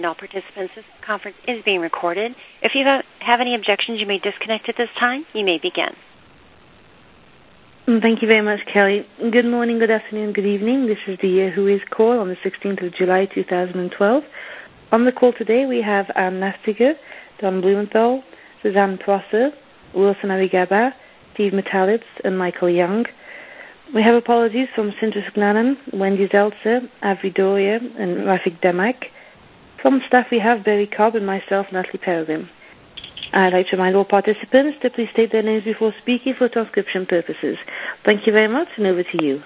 All participants, this conference is being recorded. If you have any objections, you may disconnect at this time. You may begin. Thank you very much, Kelly. Good morning, good afternoon, good evening. This is the Year Who Is call on the 16th of July, 2012. On the call today, we have Anne Nastiger, Don Blumenthal, Suzanne Prosser, Wilson Arigaba, Steve Metalitz, and Michael Young. We have apologies from Sintra Sagnanan, Wendy Zeltzer, Avi Doria, and Rafik Demak. From staff, we have Barry Cobb and myself, Natalie Peregrine. I'd like to remind all participants to please state their names before speaking for transcription purposes. Thank you very much, and over to you.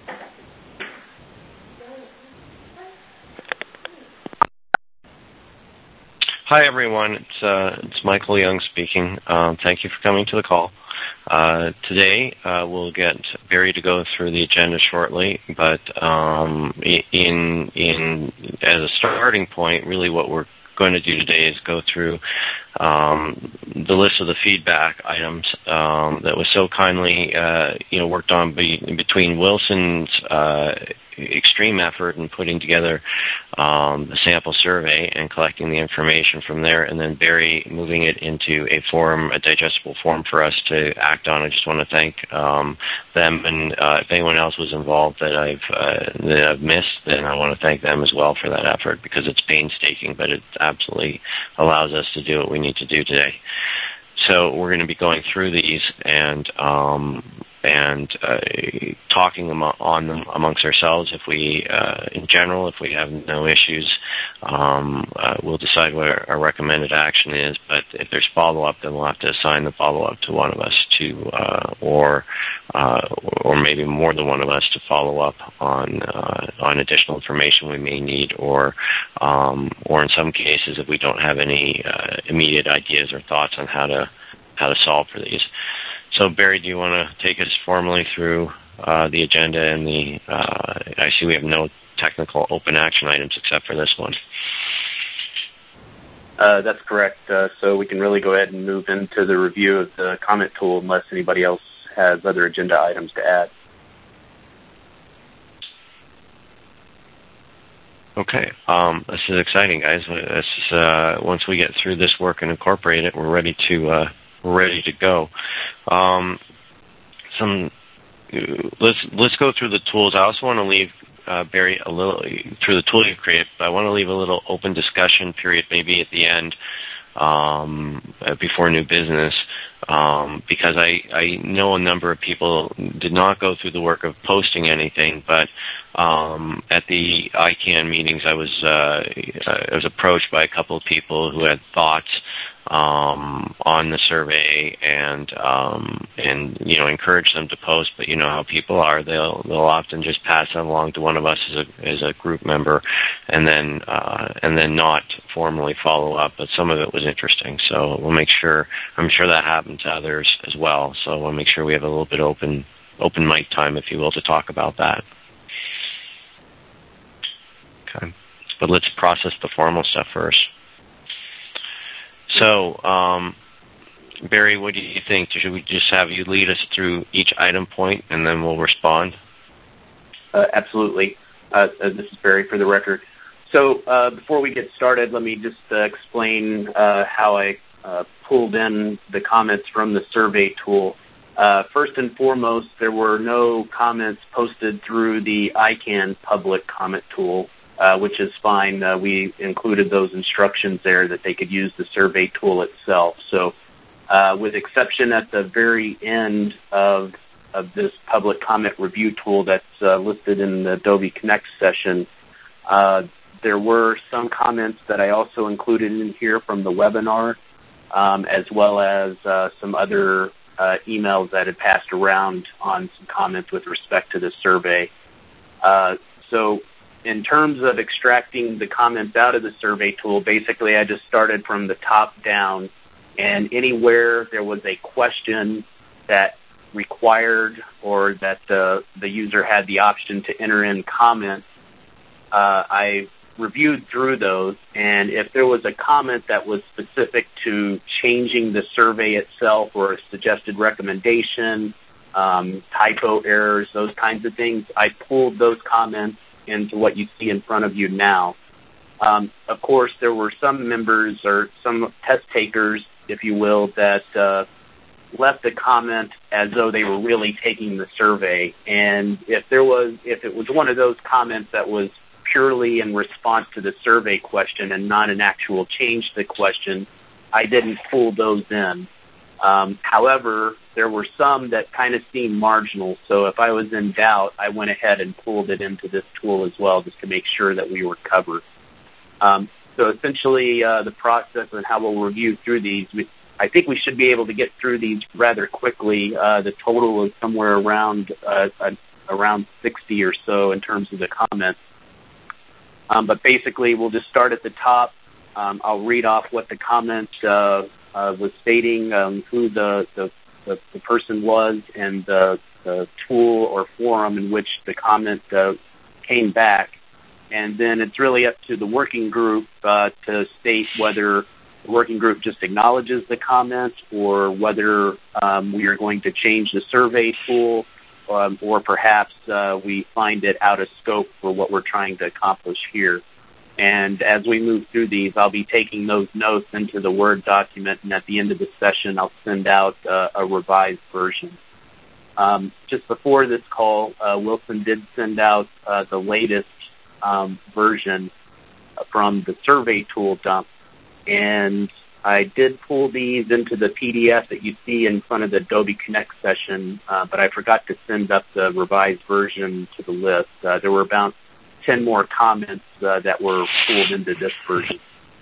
Hi, everyone. It's Michael Young speaking. Thank you for coming to the call. Today, we'll get Barry to go through the agenda shortly, but as a starting point, really what we're going to do today is go through the list of the feedback items that was so kindly worked on between Wilson's extreme effort in putting together the sample survey and collecting the information from there, and then Barry moving it into a digestible form for us to act on. I just want to thank them, and if anyone else was involved that I've missed, then I want to thank them as well for that effort, because it's painstaking, but it absolutely allows us to do what we need to do today. So we're going to be going through these and talking on them amongst ourselves. If we, in general, if we have no issues, we'll decide what our recommended action is. But if there's follow-up, then we'll have to assign the follow-up to one of us or maybe more than one of us to follow up on additional information we may need, or in some cases, if we don't have any immediate ideas or thoughts on how to solve for these. So, Barry, do you want to take us formally through the agenda and I see we have no technical open action items except for this one. That's correct. So we can really go ahead and move into the review of the comment tool unless anybody else has other agenda items to add. Okay. This is exciting, guys. Once we get through this work and incorporate it, we're ready to go. Let's go through the tools. I also want to leave Barry a little through the tool you create, but I want to leave a little open discussion period maybe at the end before new business, because I know a number of people did not go through the work of posting anything, but at the ICANN meetings I was approached by a couple of people who had thoughts on the survey and encourage them to post, but you know how people are, they'll often just pass it along to one of us as a group member and then not formally follow up, but some of it was interesting, so we'll make sure, I'm sure that happened to others as well, so we'll make sure we have a little bit open mic time, if you will, to talk about that. Okay, but let's process the formal stuff first. So, Barry, what do you think? Should we just have you lead us through each item point, and then we'll respond? Absolutely. This is Barry for the record. So before we get started, let me just explain how I pulled in the comments from the survey tool. First and foremost, there were no comments posted through the ICANN public comment tool, which is fine. We included those instructions there that they could use the survey tool itself. So with exception at the very end of this public comment review tool that's listed in the Adobe Connect session, there were some comments that I also included in here from the webinar, as well as some other emails that had passed around on some comments with respect to the survey. So in terms of extracting the comments out of the survey tool, basically I just started from the top down, and anywhere there was a question that required or that the user had the option to enter in comments, I reviewed through those, and if there was a comment that was specific to changing the survey itself or a suggested recommendation, typo errors, those kinds of things, I pulled those comments into what you see in front of you now. Of course, there were some members or some test takers, if you will, that left a comment as though they were really taking the survey. And if it was one of those comments that was purely in response to the survey question and not an actual change to the question, I didn't pull those in. However, there were some that kind of seemed marginal. So if I was in doubt, I went ahead and pulled it into this tool as well, just to make sure that we were covered. So essentially, the process and how we'll review through these, I think we should be able to get through these rather quickly. The total is somewhere around 60 or so in terms of the comments. But basically, we'll just start at the top. I'll read off what the comment was stating, who the person was, and the tool or forum in which the comment came back. And then it's really up to the working group to state whether the working group just acknowledges the comment or whether we are going to change the survey tool, or perhaps we find it out of scope for what we're trying to accomplish here. And as we move through these, I'll be taking those notes into the Word document, and at the end of the session, I'll send out a revised version. Just before this call, Wilson did send out the latest version from the survey tool dump, and I did pull these into the PDF that you see in front of the Adobe Connect session, but I forgot to send up the revised version to the list. There were about 10 more comments that were pulled into this version.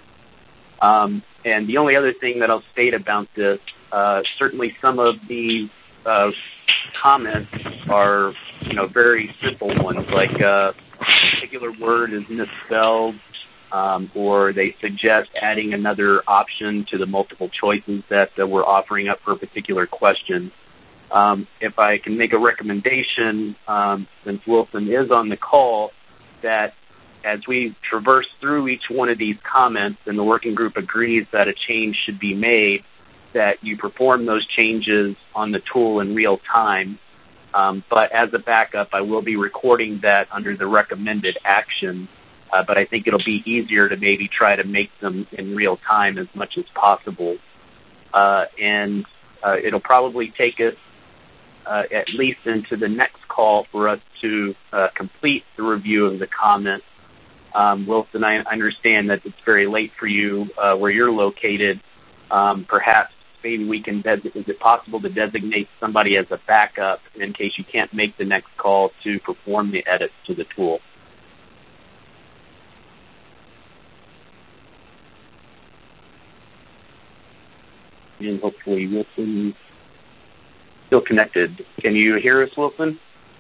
And the only other thing that I'll state about this, certainly some of these comments are, very simple ones, like a particular word is misspelled, or they suggest adding another option to the multiple choices that we're offering up for a particular question. If I can make a recommendation, since Wilson is on the call, that as we traverse through each one of these comments and the working group agrees that a change should be made, that you perform those changes on the tool in real time. But as a backup, I will be recording that under the recommended action, but I think it'll be easier to maybe try to make them in real time as much as possible. And it'll probably take us at least into the next call for us to complete the review of the comments. Wilson, I understand that it's very late for you where you're located. Perhaps maybe we can, is it possible to designate somebody as a backup in case you can't make the next call to perform the edits to the tool? And hopefully Wilson still connected. Can you hear us, Wilson?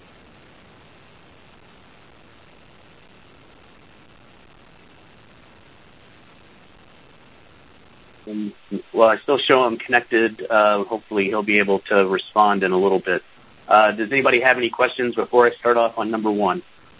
Well, I still show him connected. Hopefully he'll be able to respond in a little bit. Does anybody have any questions before I start off on number one?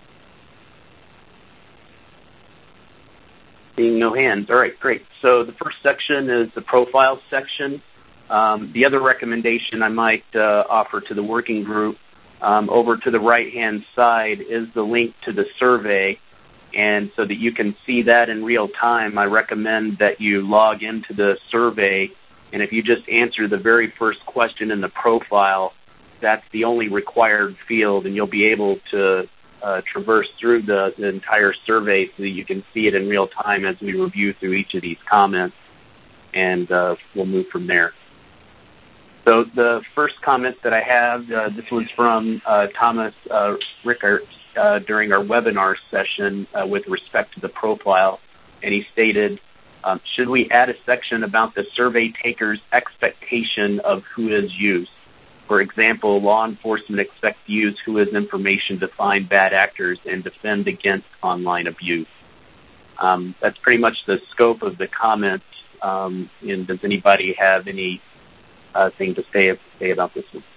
Seeing no hands. All right, great. So the first section is the profile section. The other recommendation I might offer to the working group over to the right-hand side is the link to the survey. And so that you can see that in real time, I recommend that you log into the survey. And if you just answer the very first question in the profile, that's the only required field, and you'll be able to traverse through the entire survey so that you can see it in real time as we review through each of these comments. And we'll move from there. So the first comment that I have, this was from Thomas Rickert during our webinar session with respect to the profile, and he stated, should we add a section about the survey taker's expectation of who is used? For example, law enforcement expects to use who is information to find bad actors and defend against online abuse. That's pretty much the scope of the comment. And does anybody have any thing to say about this one?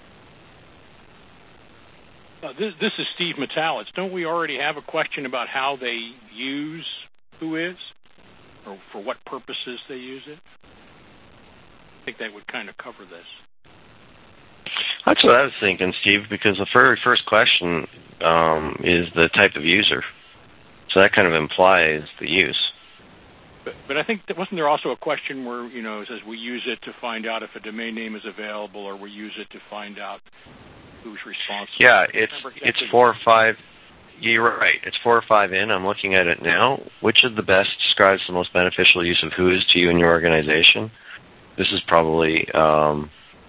This is Steve Metallis. Don't we already have a question about how they use who is, or for what purposes they use it? I think that would kind of cover this. That's what I was thinking, Steve, because the very first question is the type of user. So that kind of implies the use. But I think that wasn't there also a question where, it says we use it to find out if a domain name is available, or we use it to find out who's responsible? Yeah, it's 4 or 5. You're right. It's 4 or 5 in. I'm looking at it now. Which of the best describes the most beneficial use of whois to you and your organization? This is probably, well,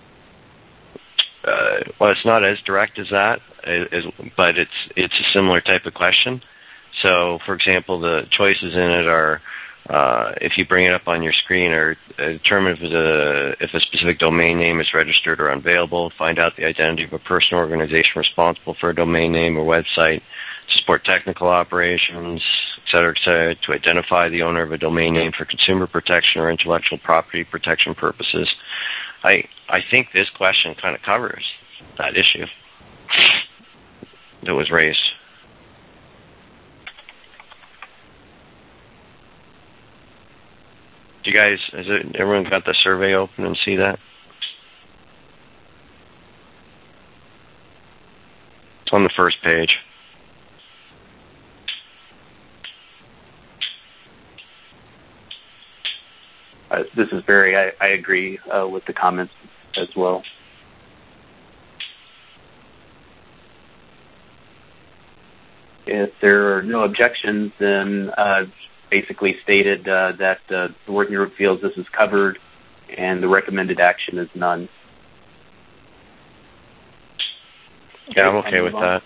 it's not as direct as that, but it's a similar type of question. So, for example, the choices in it are, if you bring it up on your screen, or determine if a specific domain name is registered or unavailable, find out the identity of a person or organization responsible for a domain name or website, support technical operations, et cetera, to identify the owner of a domain name for consumer protection or intellectual property protection purposes. I think this question kind of covers that issue that was raised. Do you guys, everyone got the survey open and see that? It's on the first page. This is Barry. I agree with the comments as well. If there are no objections, then basically stated that the working group feels this is covered and the recommended action is none. Yeah, I'm okay with that.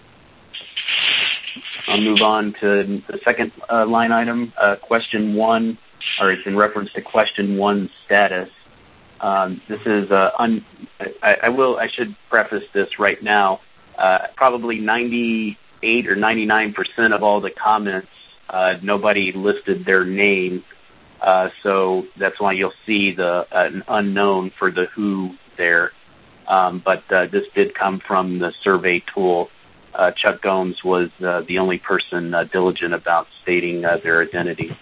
I'll move on to the second line item, question 1, or it's in reference to question 1 status. This is I should preface this right now. Probably 98 or 99% of all the comments, nobody listed their name, so that's why you'll see an unknown for the who there. But this did come from the survey tool. Chuck Gomes was the only person diligent about stating their identity.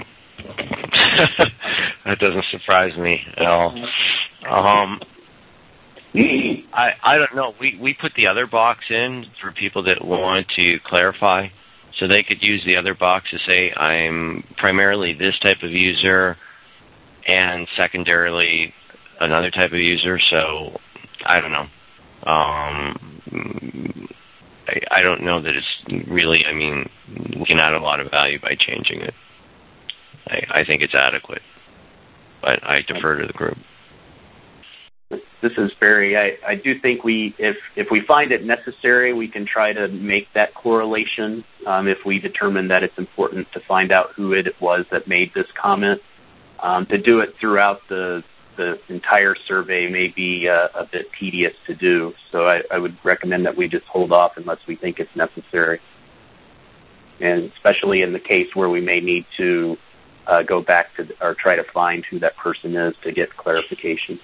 That doesn't surprise me at all. I don't know. We put the other box in for people that want to clarify, so they could use the other box to say, I'm primarily this type of user and secondarily another type of user. So I don't know. I don't know that it's really, we can add a lot of value by changing it. I think it's adequate, but I defer to the group. This is Barry. I do think if we find it necessary, we can try to make that correlation if we determine that it's important to find out who it was that made this comment. To do it throughout the entire survey may be a bit tedious to do, so I would recommend that we just hold off unless we think it's necessary, and especially in the case where we may need to go back to or try to find who that person is to get clarification.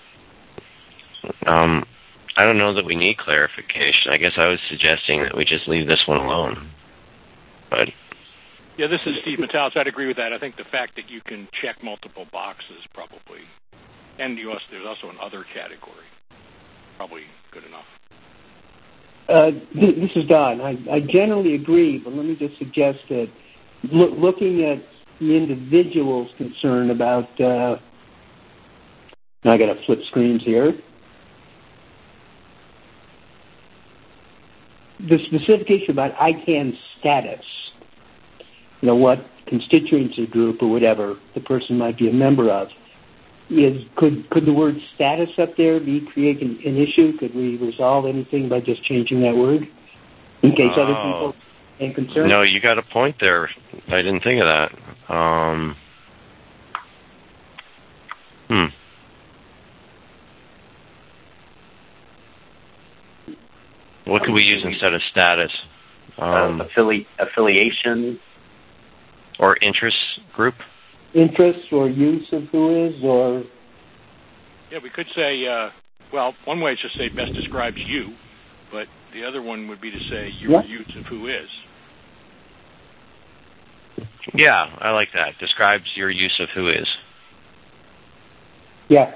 I don't know that we need clarification. I guess I was suggesting that we just leave this one alone. But yeah, this is Steve Metalis. I'd agree with that. I think the fact that you can check multiple boxes probably, and there's also an other category, probably good enough. This is Don. I generally agree, but let me just suggest that looking at the individual's concern about, now I got to flip screens here. The specific issue about ICANN status, what constituency group or whatever the person might be a member of, could the word status up there create an issue? Could we resolve anything by just changing that word in case other people are concerned? No, you got a point there. I didn't think of that. What could we use instead of status? Affiliation. Or interest group? Interest or use of whois, or... Yeah, we could say, one way is to say best describes you, but the other one would be to say your use of whois. Yeah, I like that. Describes your use of whois. Yeah.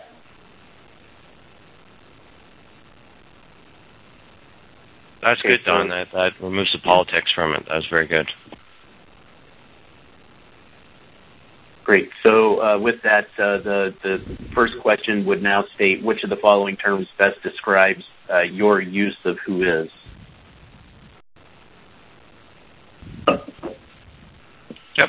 That's good, Don. That removes the politics from it. That was very good. Great. So with that, the first question would now state, which of the following terms best describes your use of who is? Yep.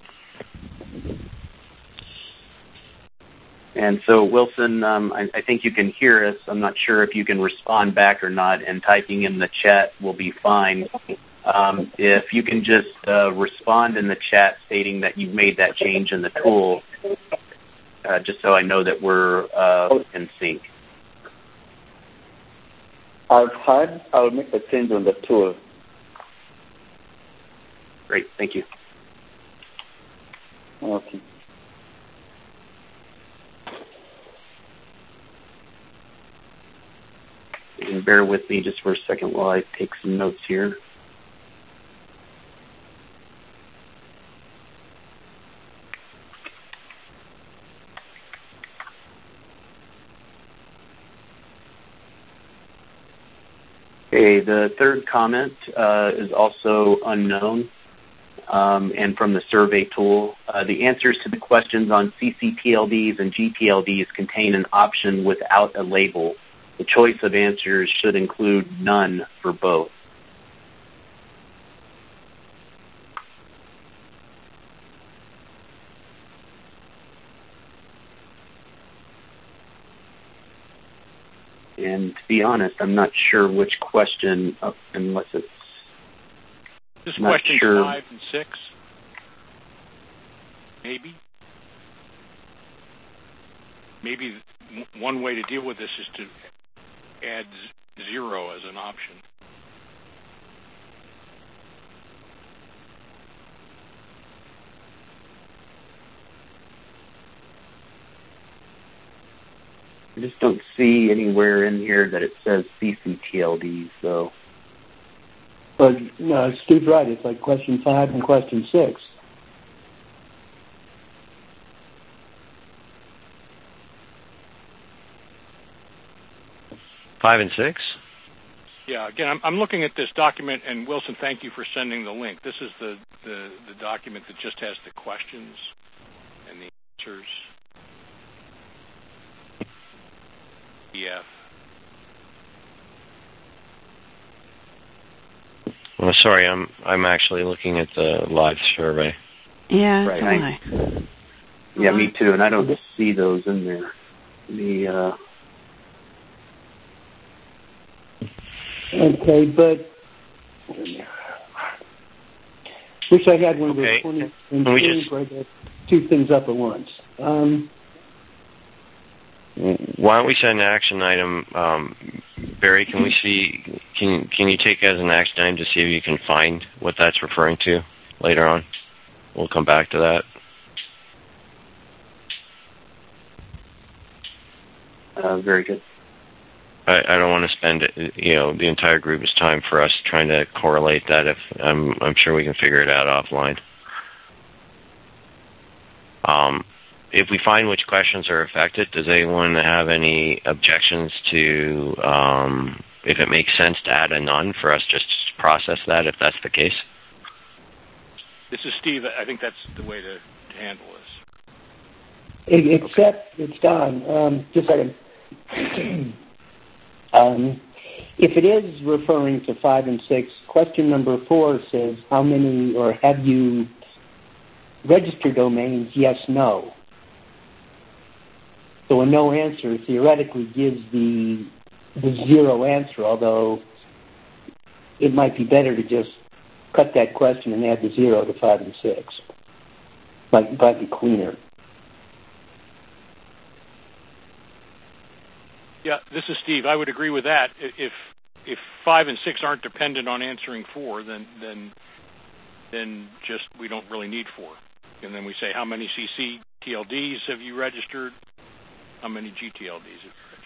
And so, Wilson, I think you can hear us. I'm not sure if you can respond back or not, and typing in the chat will be fine. If you can just respond in the chat stating that you've made that change in the tool, just so I know that we're in sync. I'll make a change on the tool. Great, thank you. Okay. And bear with me just for a second while I take some notes here. Okay, the third comment is also unknown and from the survey tool. The answers to the questions on CCTLDs and GTLDs contain an option without a label. The choice of answers should include none for both. And to be honest, I'm not sure which question, unless it's... This question sure. 5 and 6? Maybe? Maybe one way to deal with this is to add 0 as an option. I just don't see anywhere in here that it says CCTLD, so... But no, Steve's right. It's like question 5 and question 6. Five and 6? Yeah, again, I'm looking at this document, and Wilson, thank you for sending the link. This is the document that just has the questions and the answers. PDF. Well, sorry, I'm actually looking at the live survey. Yeah, right. Yeah, me too, and I don't see those in there. Okay, but wish I had one of those 20 things where I get two things up at once. Why don't we set an action item, Barry? Can we see? Can you take as an action item to see if you can find what that's referring to later on? We'll come back to that. Very good. I don't want to spend the entire group's time for us trying to correlate that. If I'm sure we can figure it out offline. If we find which questions are affected, does anyone have any objections to if it makes sense to add a none for us just to process that if that's the case? This is Steve. I think that's the way to handle this. Except, it's Don. Just a second. If it is referring to 5 and 6, question number 4 says, how many or have you registered domains? Yes, no. So a no answer theoretically gives the 0 answer, although it might be better to just cut that question and add the 0 to 5 and 6. Might be cleaner. Yeah, this is Steve. I would agree with that. If 5 and 6 aren't dependent on answering 4, then just we don't really need 4. And then we say, how many CCTLDs have you registered? How many GTLDs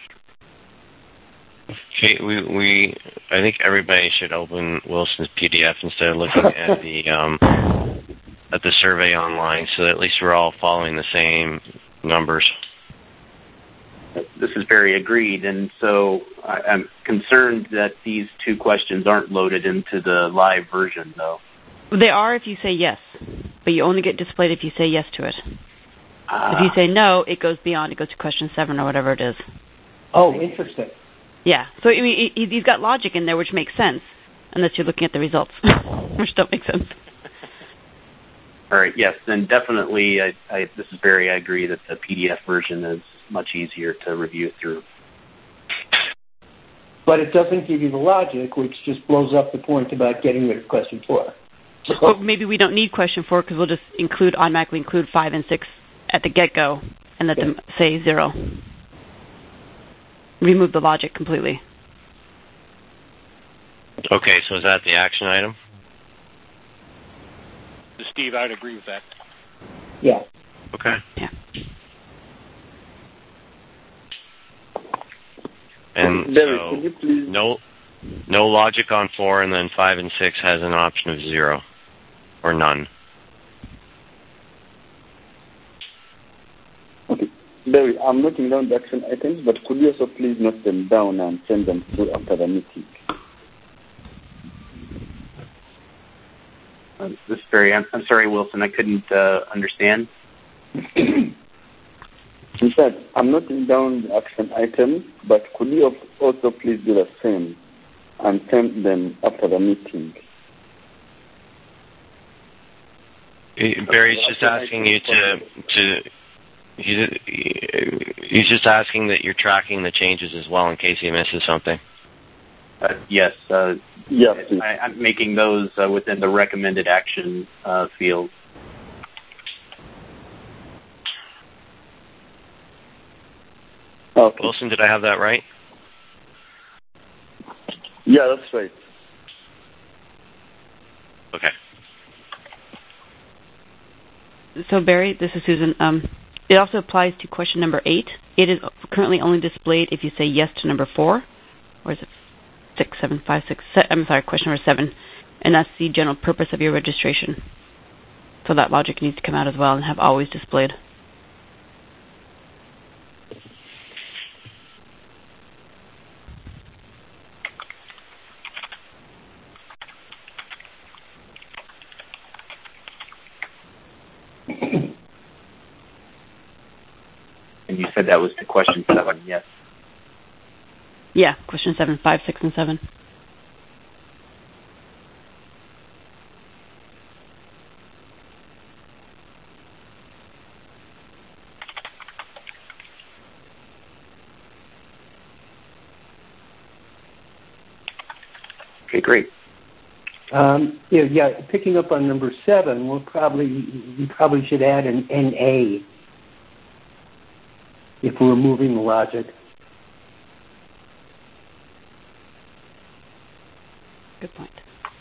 have you registered? Okay, I think everybody should open Wilson's PDF instead of looking at the survey online, so that at least we're all following the same numbers. This is very agreed, and so I'm concerned that these two questions aren't loaded into the live version, though. They are if you say yes, but you only get displayed if you say yes to it. If you say no, it goes beyond. It goes to question 7 or whatever it is. Oh, interesting. Yeah. So I mean, he's got logic in there, which makes sense, unless you're looking at the results, which don't make sense. All right. Yes, and definitely, this is Barry. I agree that the PDF version is much easier to review through. But it doesn't give you the logic, which just blows up the point about getting rid of question 4. So, well, maybe we don't need question 4 because we'll just automatically include 5 and 6 at the get-go and let them say 0. Remove the logic completely. Okay, so is that the action item? Steve, I'd agree with that. Yeah. Okay. Yeah. And Barry, so could you please... no logic on 4, and then 5 and 6 has an option of 0 or none. Okay. Barry, I'm noting down the action items, but could you also please note them down and send them through after the meeting? This is Barry. I'm sorry, Wilson. I couldn't understand. In fact, I'm noting down the action items, but could you also please do the same and send them after the meeting? Barry's just asking you he's just asking that you're tracking the changes as well in case he misses something. Yes. Yeah, I'm making those within the recommended action field. Okay. Wilson, did I have that right? Yeah, that's right. Okay. So, Barry, this is Susan. It also applies to question number 8. It is currently only displayed if you say yes to number 4. Or is it 6, 7, 5, 6? I'm sorry, question number 7. And that's the general purpose of your registration. So that logic needs to come out as well and have always displayed. And you said that was to question 7, yes? Yeah, question 7, 5, 6, and 7. Okay, great. Picking up on number 7, we probably should add an NA if we're removing the logic. Good point.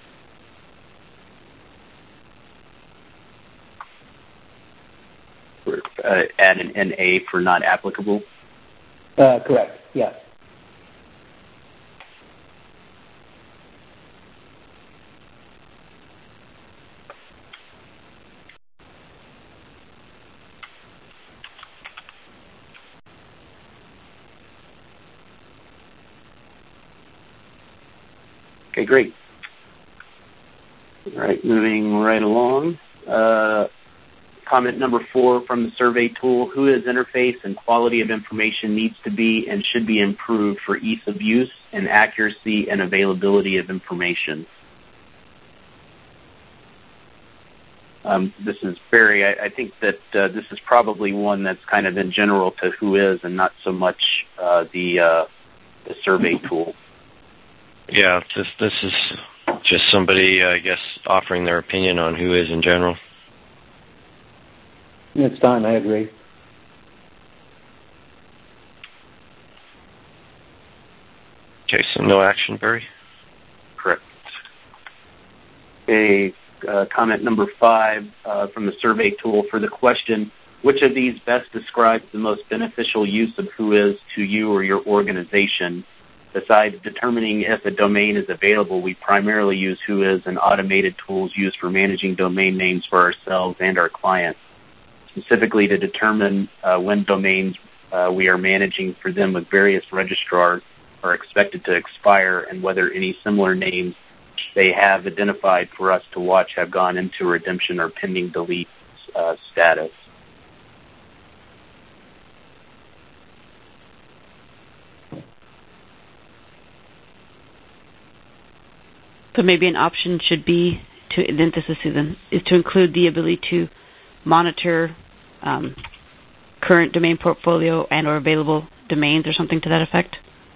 Add an NA for not applicable? Correct, yes. Okay, great. All right, moving right along. Comment number 4 from the survey tool: WHOIS interface and quality of information needs to be and should be improved for ease of use and accuracy and availability of information. This is Barry. I think that this is probably one that's kind of in general to WHOIS and not so much the survey tool. Yeah, this is just somebody, I guess, offering their opinion on WHOIS in general. It's fine, I agree. Okay, so no action, Barry? Correct. Okay, comment number 5 from the survey tool for the question: which of these best describes the most beneficial use of WHOIS to you or your organization? Besides determining if a domain is available, we primarily use WHOIS and automated tools used for managing domain names for ourselves and our clients, specifically to determine when domains we are managing for them with various registrars are expected to expire and whether any similar names they have identified for us to watch have gone into redemption or pending delete status. So maybe an option should be to, then this is Susan, is to include the ability to monitor current domain portfolio and or available domains or something to that effect.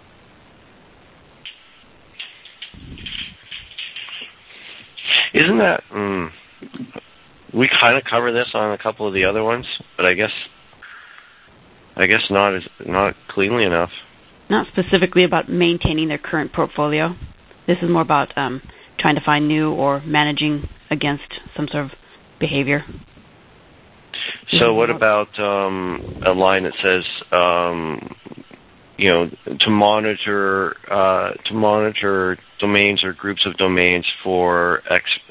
Isn't that we kind of cover this on a couple of the other ones, but I guess not cleanly enough. Not specifically about maintaining their current portfolio. This is more about trying to find new or managing against some sort of behavior. So what about a line that says, to monitor domains or groups of domains for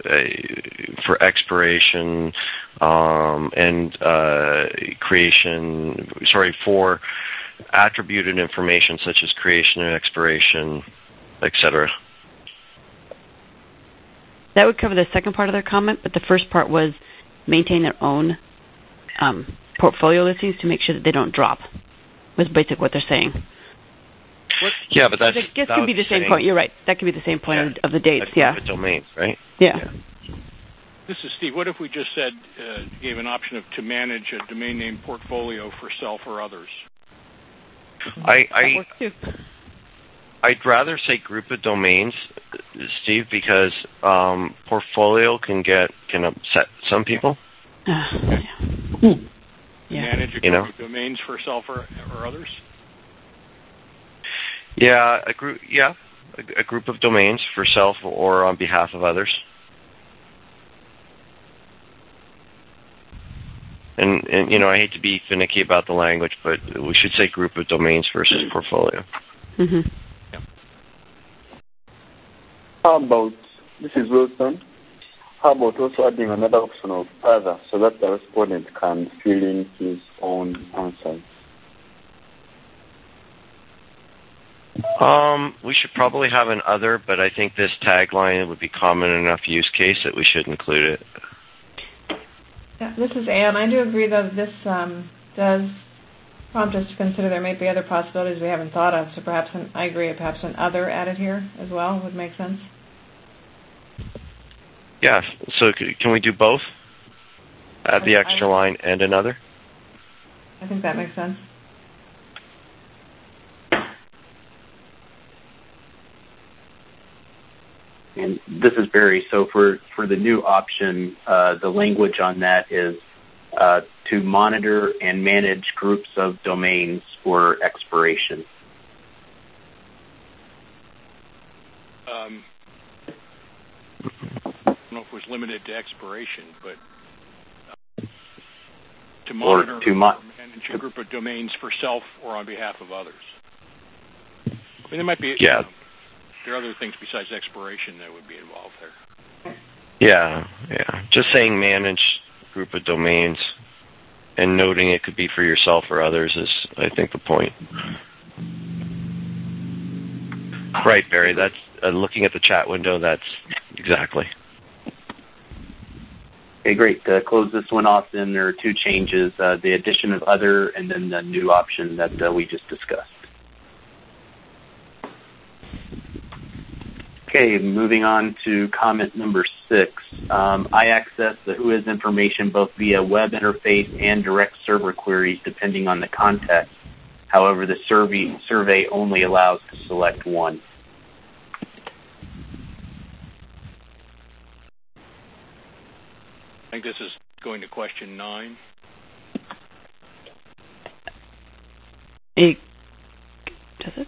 expiration and creation? For attributed information such as creation and expiration, etc. That would cover the second part of their comment, but the first part was maintain their own portfolio listings to make sure that they don't drop. Was basically what they're saying. Yeah, but that's... I guess could be the same point. You're right. That could be the same point of the dates, Of domains, right? Yeah. This is Steve. What if we just said, gave an option of to manage a domain name portfolio for self or others? That works too. I'd rather say group of domains, Steve, because portfolio can upset some people. Manage a group of domains for self or others? Yeah, a group of domains for self or on behalf of others. And I hate to be finicky about the language, but we should say group of domains versus portfolio. Mm-hmm. Yeah. How about, this is Wilson, how about also adding another option of other so that the respondent can fill in his own answers? We should probably have an other, but I think this tagline would be common enough use case that we should include it. Yeah, this is Anne. I do agree, though, this does prompt us to consider there may be other possibilities we haven't thought of. So perhaps I agree, perhaps an other added here as well would make sense. Yeah, so can we do both? Add the extra line and another? I think that makes sense. And this is Barry. So for the new option, the language on that is to monitor and manage groups of domains for expiration. I don't know if it was limited to expiration, but to monitor or manage a group of domains for self or on behalf of others. I mean, there might be... Yeah. There are other things besides expiration that would be involved there. Yeah. Just saying manage group of domains and noting it could be for yourself or others is, I think, the point. Right, Barry. That's looking at the chat window. That's exactly. Okay, great. To close this one off, then there are two changes: the addition of other, and then the new option that we just discussed. Okay, moving on to comment number 6. I access the WHOIS information both via web interface and direct server queries depending on the context. However, the survey only allows to select one. I think this is going to question 9. Does it?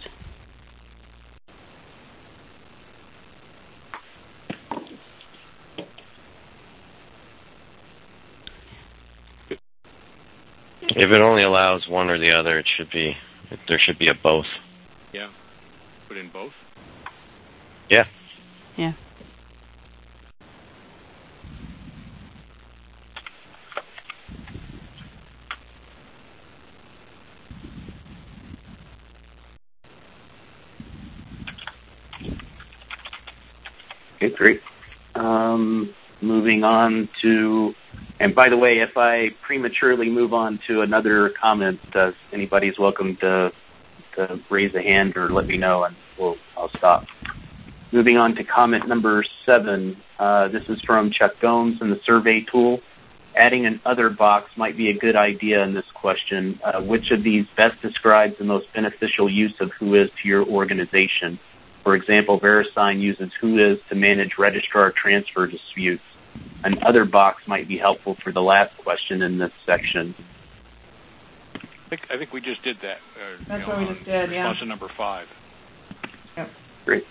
If it only allows one or the other, there should be a both. Yeah. Put in both? Yeah. Yeah. Okay, great. Moving on to, and by the way, if I prematurely move on to another comment, anybody's welcome to raise a hand or let me know, and I'll stop. Moving on to comment number 7. This is from Chuck Gomes in the survey tool. Adding an other box might be a good idea in this question. Which of these best describes the most beneficial use of WHOIS to your organization? For example, VeriSign uses WHOIS to manage registrar transfer disputes. An other box might be helpful for the last question in this section. I think we just did that. That's what we just did, yeah. Response to number 5. Yep. Great.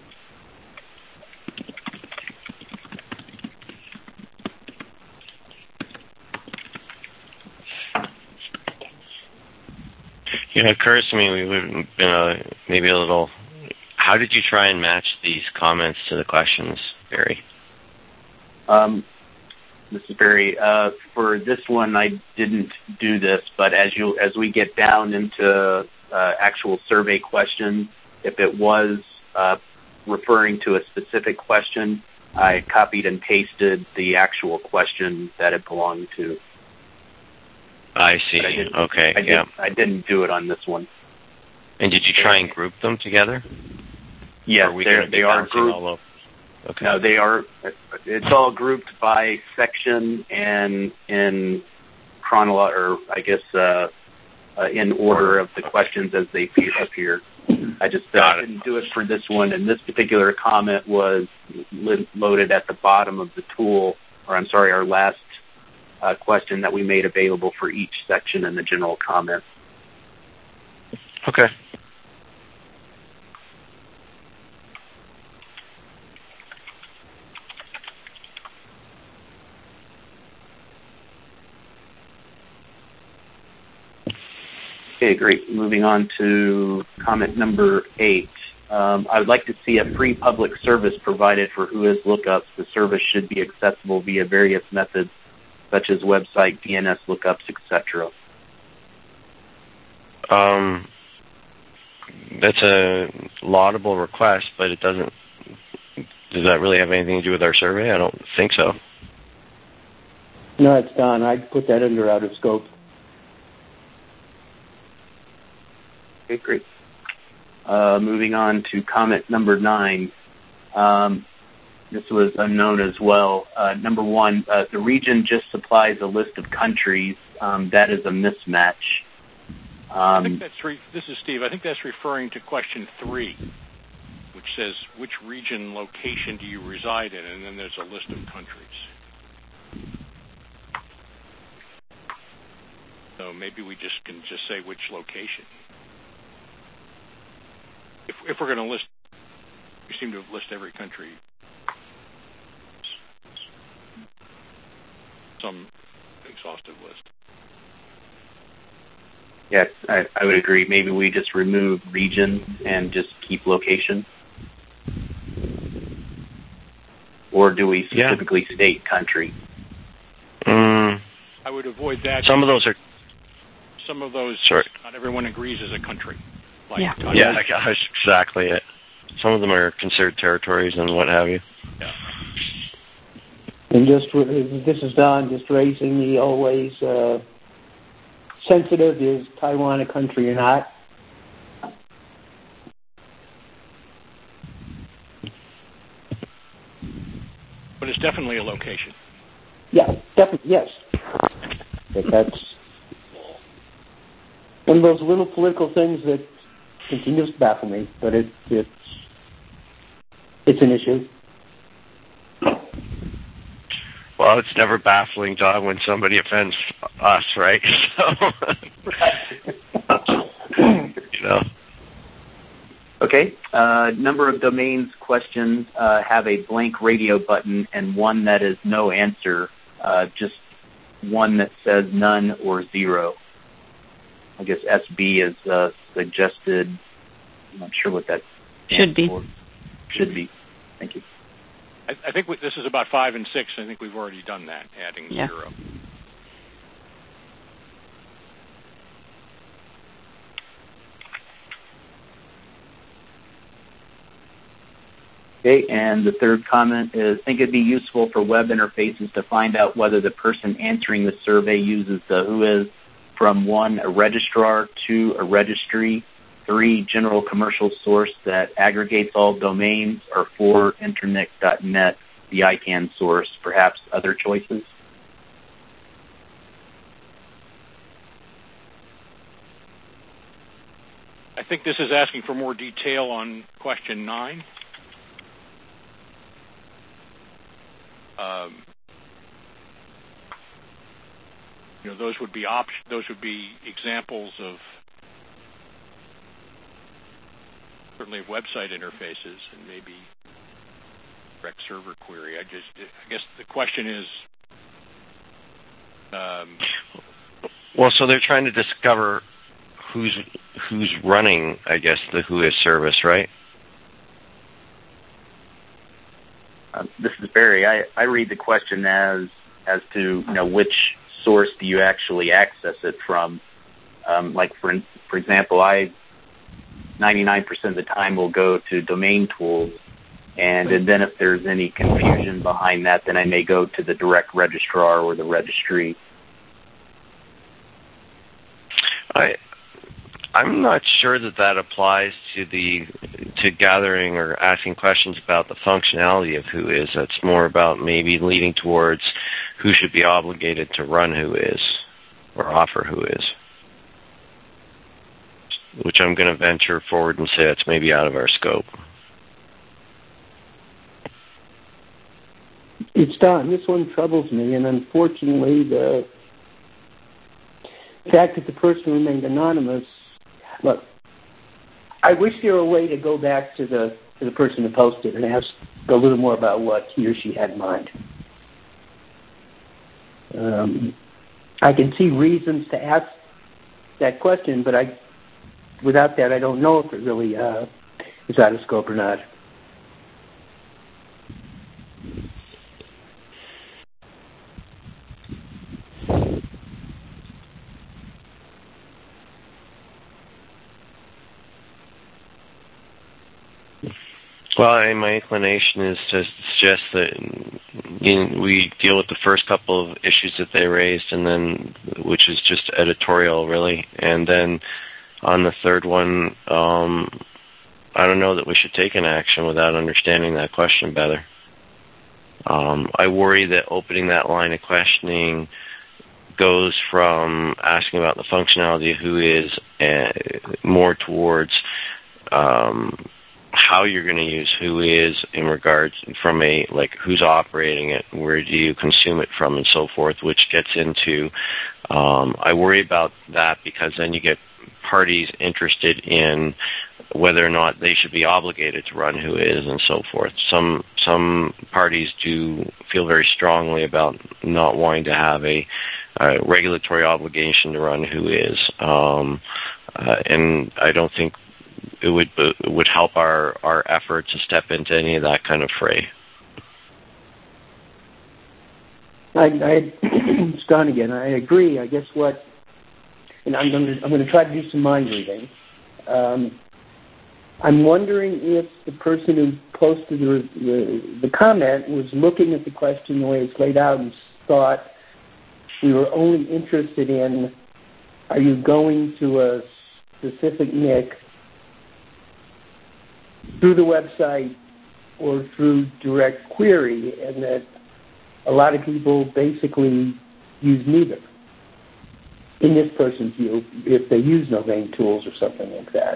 It occurs to me we would have been maybe a little... How did you try and match these comments to the questions, Barry? This is Barry. For this one, I didn't do this, but as we get down into actual survey questions, if it was referring to a specific question, I copied and pasted the actual question that it belonged to. I see. Okay. I didn't do it on this one. And did you try and group them together? Yes, they are grouped. All over? Okay. No, they are. It's all grouped by section and in chronology, or I guess in order of the questions as they appear. I just didn't do it for this one, and this particular comment was loaded at the bottom of the tool, or I'm sorry, our last question that we made available for each section in the general comment. Okay. Okay, great. Moving on to comment number 8. I would like to see a free public service provided for WHOIS lookups. The service should be accessible via various methods, such as website, DNS lookups, etc. That's a laudable request, but it doesn't... Does that really have anything to do with our survey? I don't think so. No, it's done. I'd put that under out of scope. Okay, great. Moving on to comment number 9. This was unknown as well. Number 1, the region just supplies a list of countries. That is a mismatch. I think this is Steve. I think that's referring to question 3, which says, which region location do you reside in? And then there's a list of countries. So maybe we can just say which location. If we're going to list, we seem to list every country. Some exhaustive list. Yes, I would agree. Maybe we just remove region and just keep location. Or do we specifically state country? I would avoid that. Some of those, not everyone agrees as a country. Like that's exactly it. Some of them are considered territories and what have you. Yeah. And this is Don, just raising the always sensitive, is Taiwan a country or not? But it's definitely a location. Yeah, definitely, yes. But that's one of those little political things that continues to baffle me, but it's an issue. Well, it's never baffling, Don, when somebody offends us, right? So, Okay. Number of domains questions have a blank radio button and one that is no answer, just one that says none or 0. I guess SB is suggested. I'm not sure what that should be. For. Should be. Thank you. I think this is about 5 and 6. I think we've already done that, adding 0. Okay, and the third comment is, I think it'd be useful for web interfaces to find out whether the person answering the survey uses the WHOIS from 1, a registrar, 2, a registry, 3 general commercial source that aggregates all domains, or 4 internet.net, the ICANN source, perhaps other choices? I think this is asking for more detail on question 9. Those would be examples of certainly of website interfaces and maybe direct server query. I guess the question is. Well, so they're trying to discover who's running, I guess, the Whois service, right? This is Barry. I read the question as to which source do you actually access it from. Like for example, I 99% of the time will go to domain tools, and then if there's any confusion behind that, then I may go to the direct registrar or the registry. I'm not sure that applies to gathering or asking questions about the functionality of Whois. That's more about maybe leading towards who should be obligated to run Whois or offer Whois, which I'm going to venture forward and say that's maybe out of our scope. It's Don. This one troubles me, and unfortunately, the fact that the person remained anonymous. Look, I wish there were a way to go back to the person who posted and ask a little more about what he or she had in mind. I can see reasons to ask that question, but without that, I don't know if it really is out of scope or not. Well, my inclination is to suggest that we deal with the first couple of issues that they raised, and then which is just editorial, really, and then on the third one, I don't know that we should take an action without understanding that question better. I worry that opening that line of questioning goes from asking about the functionality of Whois more towards how you're going to use Whois in regards from who's operating it, where do you consume it from, and so forth, which gets into, I worry about that because then you get parties interested in whether or not they should be obligated to run Whois and so forth. Some parties do feel very strongly about not wanting to have a regulatory obligation to run Whois, and I don't think it would help our effort to step into any of that kind of fray. It's Don again. I agree. I guess and I'm going to try to do some mind reading. I'm wondering if the person who posted the comment was looking at the question the way it's laid out and thought we were only interested in, are you going to a specific NIC through the website or through direct query, and that a lot of people basically use neither. In this person's view, if they use domain tools or something like that.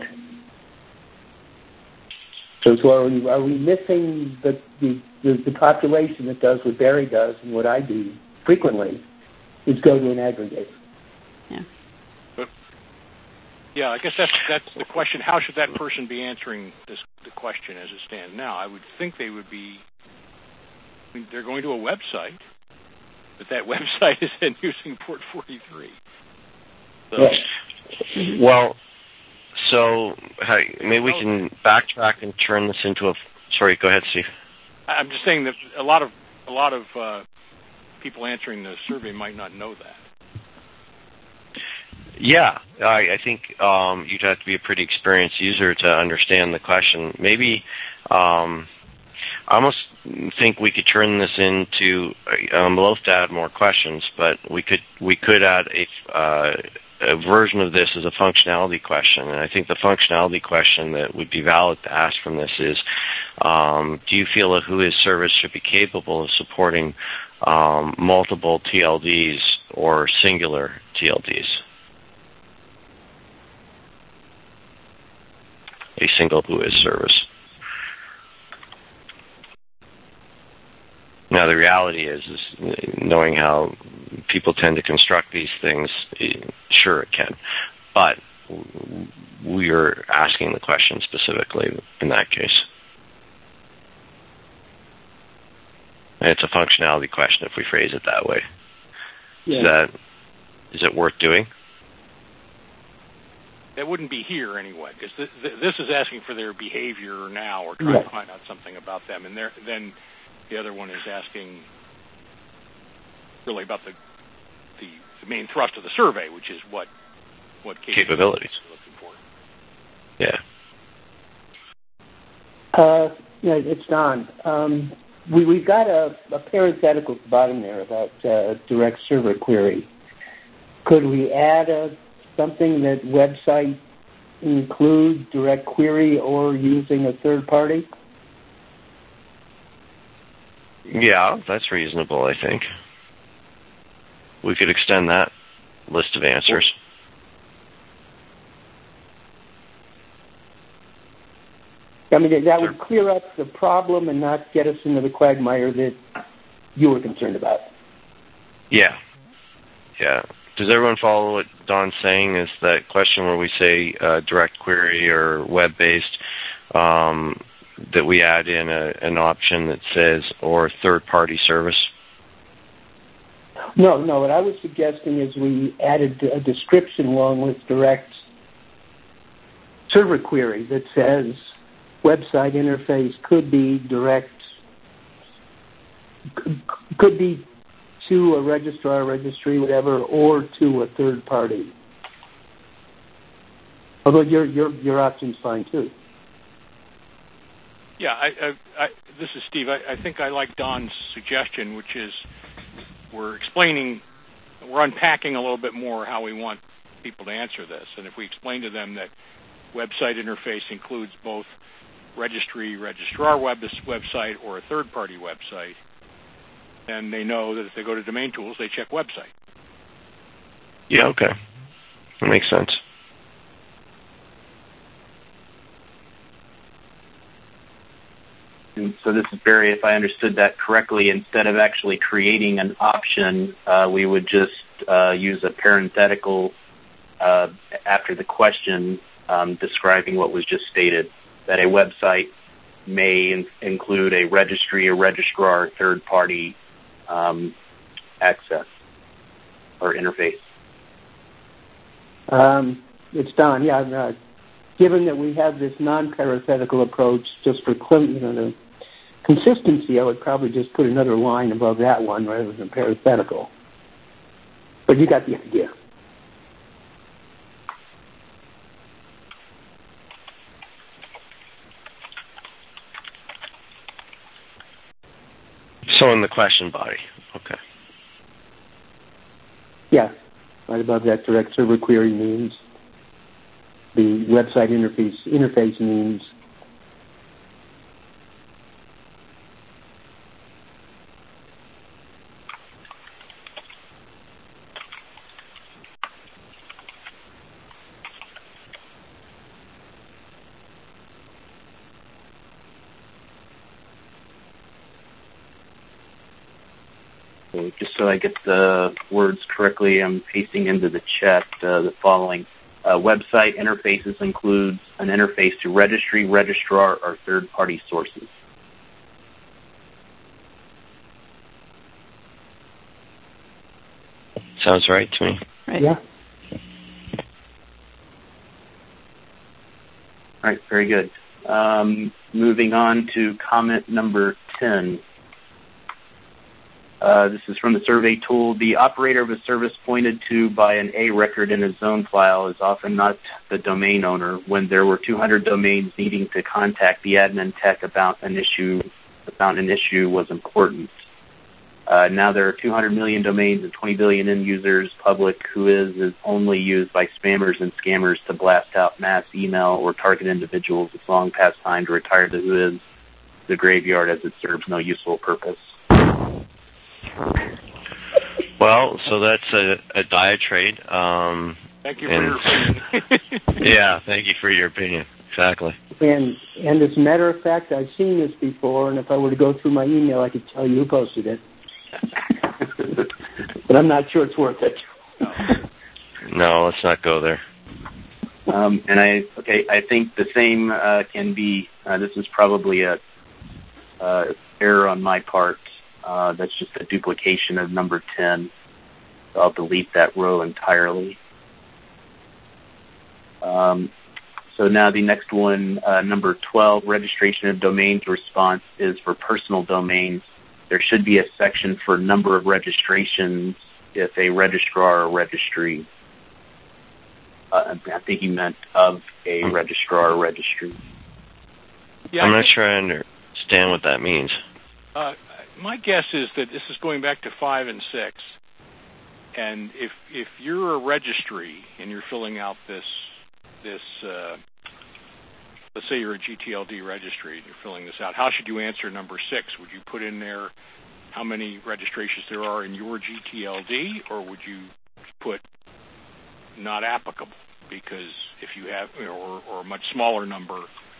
So are we missing the population that does what Barry does and what I do frequently, is go to an aggregator? Yeah, I guess that's the question. How should that person be answering the question as it stands now? I would think they would be. They're going to a website, but that website is then using port 43. So. Well, so maybe we can backtrack and turn this into a. Sorry, go ahead, Steve. I'm just saying that a lot of people answering the survey might not know that. Yeah, I think you'd have to be a pretty experienced user to understand the question. Maybe I almost think we could turn this into. I'd love to add more questions, but we could add a version of this is a functionality question, and I think the functionality question that would be valid to ask from this is, do you feel a WHOIS service should be capable of supporting multiple TLDs or singular TLDs? A single WHOIS service. Now, the reality is knowing how people tend to construct these things, sure it can. But we are asking the question specifically in that case. And it's a functionality question if we phrase it that way. Yeah. Is it worth doing? That wouldn't be here anyway, because this is asking for their behavior now or trying to find out something about them. And then the other one is asking really about the main thrust of the survey, which is what capabilities you're looking for. Yeah. It's Don. We've got a parenthetical at the bottom there about direct server query. Could we add something that website include direct query or using a third party? Yeah, that's reasonable, I think. We could extend that list of answers. I mean, that would clear up the problem and not get us into the quagmire that you were concerned about. Yeah. Does everyone follow what Don's saying? Is that question where we say direct query or web-based, that we add in an option that says, or third-party service? No. What I was suggesting is we added a description along with direct server query that says website interface could be direct, could be to a registrar, registry, whatever, or to a third party. Although your option's fine too. Yeah, this is Steve. I think I like Don's suggestion, which is we're unpacking a little bit more how we want people to answer this. And if we explain to them that website interface includes both registrar website or a third-party website, then they know that if they go to Domain Tools, they check website. Yeah, okay. That makes sense. And so this is Barry. If I understood that correctly, instead of actually creating an option, we would just use a parenthetical after the question describing what was just stated, that a website may include a registry, a registrar, third-party access or interface. It's Don. Yeah. Given that we have this non-parenthetical approach, just for the consistency, I would probably just put another line above that one rather than parenthetical. But you got the idea. So in the question body, okay. Yeah, right above that direct server query means. The website interface means. So just so I get the words correctly, I'm pasting into the chat the following. Website interfaces includes an interface to registry, registrar, or third-party sources. Sounds right to me. Right. Yeah. All right, very good. Moving on to comment number 10. This is from the survey tool. The operator of a service pointed to by an A record in a zone file is often not the domain owner. When there were 200 domains needing to contact the admin tech about an issue was important. Now there are 200 million domains and 20 billion end users. Public Whois is only used by spammers and scammers to blast out mass email or target individuals. It's long past time to retire the Whois, the graveyard, as it serves no useful purpose. Well, so that's a diatribe. Thank you for your opinion. Yeah, thank you for your opinion. Exactly. And as a matter of fact, I've seen this before, and if I were to go through my email, I could tell you who posted it. But I'm not sure it's worth it. No, let's not go there. I think the same can be. This is probably a error on my part. That's just a duplication of number 10. So I'll delete that row entirely. So now the next one, number 12, registration of domains response is for personal domains. There should be a section for number of registrations if a registrar or registry. I think you meant of a registrar or registry. Yeah, I'm not sure I understand what that means. My guess is that this is going back to 5 and 6. And if you're a registry and you're filling out this let's say you're a GTLD registry and you're filling this out, how should you answer number 6? Would you put in there how many registrations there are in your GTLD, or would you put not applicable? Because if you have, or a much smaller number,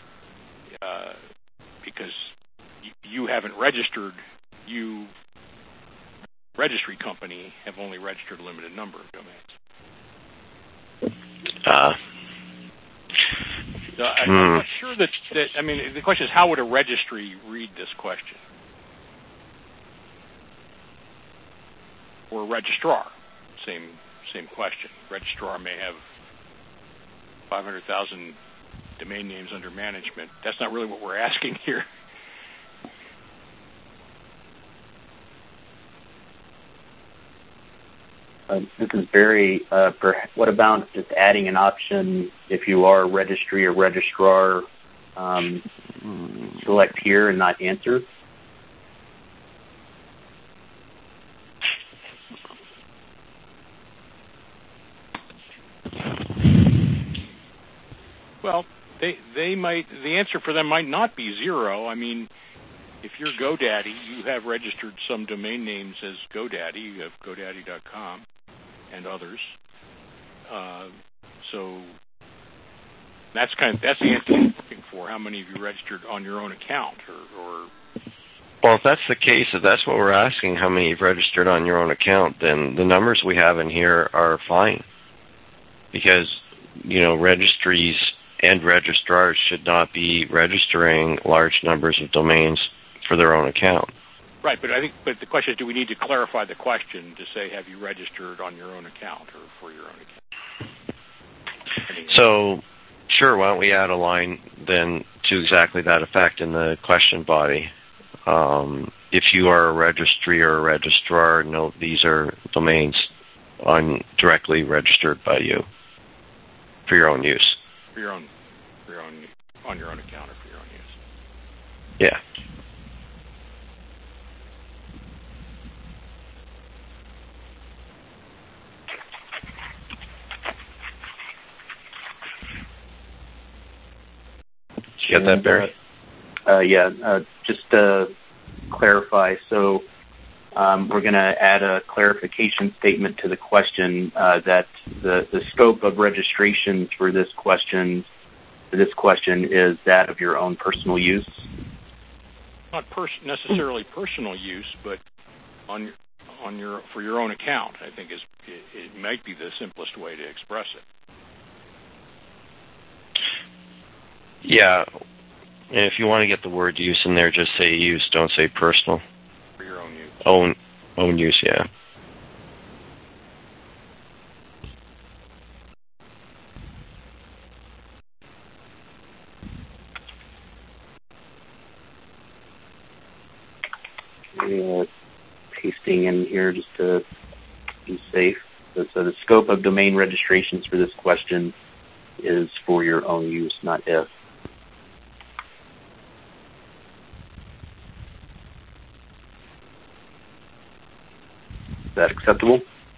because you haven't registered, you registry company have only registered a limited number of domains. I'm not sure that. I mean, the question is, how would a registry read this question? Or a registrar, same question. Registrar may have 500,000 domain names under management. That's not really what we're asking here. This is very, what about just adding an option if you are a registry or registrar, select here and not answer? Well, they might, the answer for them might not be 0. I mean, if you're GoDaddy, you have registered some domain names as GoDaddy. You have GoDaddy.com and others. So that's the answer you're looking for. How many of you registered on your own account, or? Well, if that's the case, if that's what we're asking, how many you've registered on your own account, then the numbers we have in here are fine. Because, registries and registrars should not be registering large numbers of domains for their own account. Right, but the question is, do we need to clarify the question to say, have you registered on your own account or for your own account? So, sure, why don't we add a line then to exactly that effect in the question body? If you are a registry or a registrar, note these are domains directly registered by you for your own use. On your own account or for your own use. Yeah. Did you get that, Barry? Just to clarify, so we're going to add a clarification statement to the question that the scope of registrations for this question is that of your own personal use. Not necessarily personal use, but for your own account. I think it might be the simplest way to express it. Yeah, and if you want to get the word use in there, just say use, don't say personal. For your own use. Own use, yeah. Pasting in here just to be safe. So the scope of domain registrations for this question is for your own use, not if. that acceptable?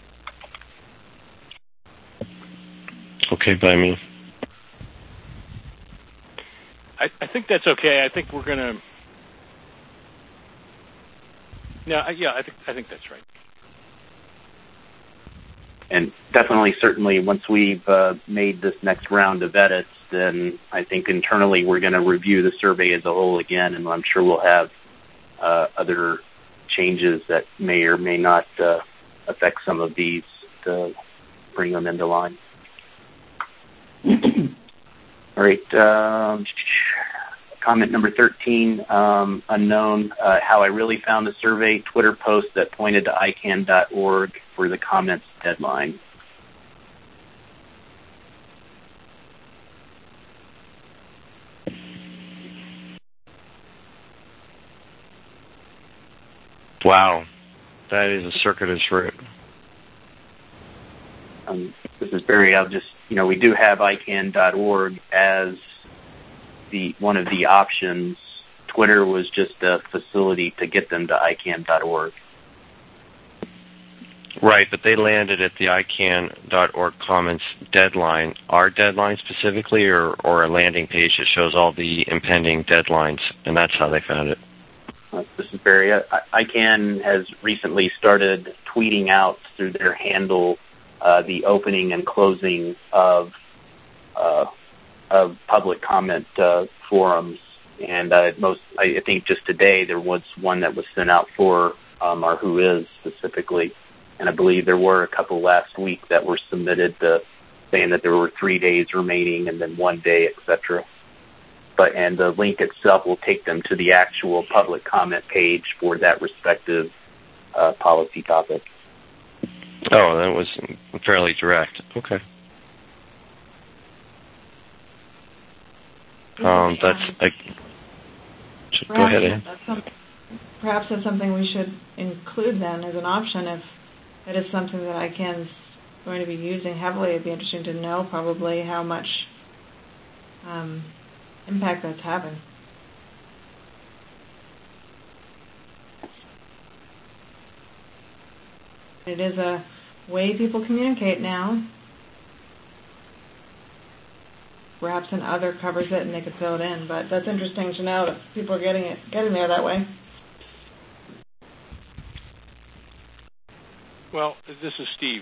Okay by me. I think that's okay. I think we're going to... I think that's right. And definitely, certainly, once we've made this next round of edits, then I think internally we're going to review the survey as a whole again, and I'm sure we'll have other changes that may or may not affect some of these to bring them into line. All right. Comment number 13, unknown, how I really found the survey, Twitter post that pointed to ICANN.org for the comments deadline. Wow. That is a circuitous route. This is Barry. We do have ICANN.org as one of the options. Twitter was just a facility to get them to ICANN.org. Right, but they landed at the ICANN.org comments deadline. Our deadline specifically, or a landing page that shows all the impending deadlines, and that's how they found it. This is Barry. ICANN has recently started tweeting out through their handle the opening and closing of public comment forums, and I think just today there was one that was sent out for our Who Is specifically, and I believe there were a couple last week that were submitted saying that there were 3 days remaining and then 1 day, etc. And the link itself will take them to the actual public comment page for that respective policy topic. Oh, that was fairly direct. Okay. Go ahead, Ann. Perhaps that's something we should include then as an option if it is something that ICANN's going to be using heavily. It'd be interesting to know probably how much impact that's having. It is a way people communicate now. Perhaps an other covers it and they could fill it in, but that's interesting to know that people are getting there that way. Well, this is Steve.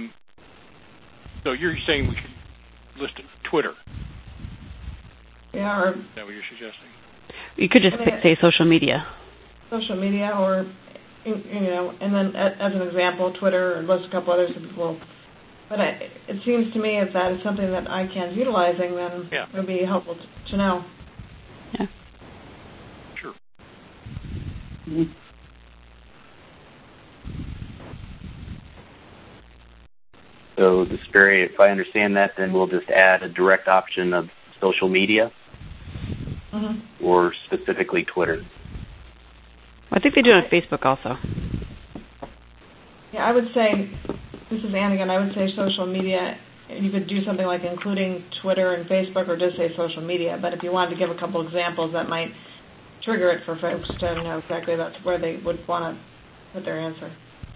So you're saying we should list Twitter? Yeah, or... Is that what you're suggesting? You could just say social media. Social media, or, and then as an example, Twitter, and list a couple others that people... But it seems to me if that is something that ICANN's utilizing, then it would be helpful to know. Yeah. Sure. Mm-hmm. So, if I understand that, then we'll just add a direct option of social media, or specifically Twitter. I think they do it on Facebook also. Yeah, I would say, this is Ann again, I would say social media, you could do something like including Twitter and Facebook, or just say social media, but if you wanted to give a couple examples, that might trigger it for folks to know exactly that's where they would want to put their answer.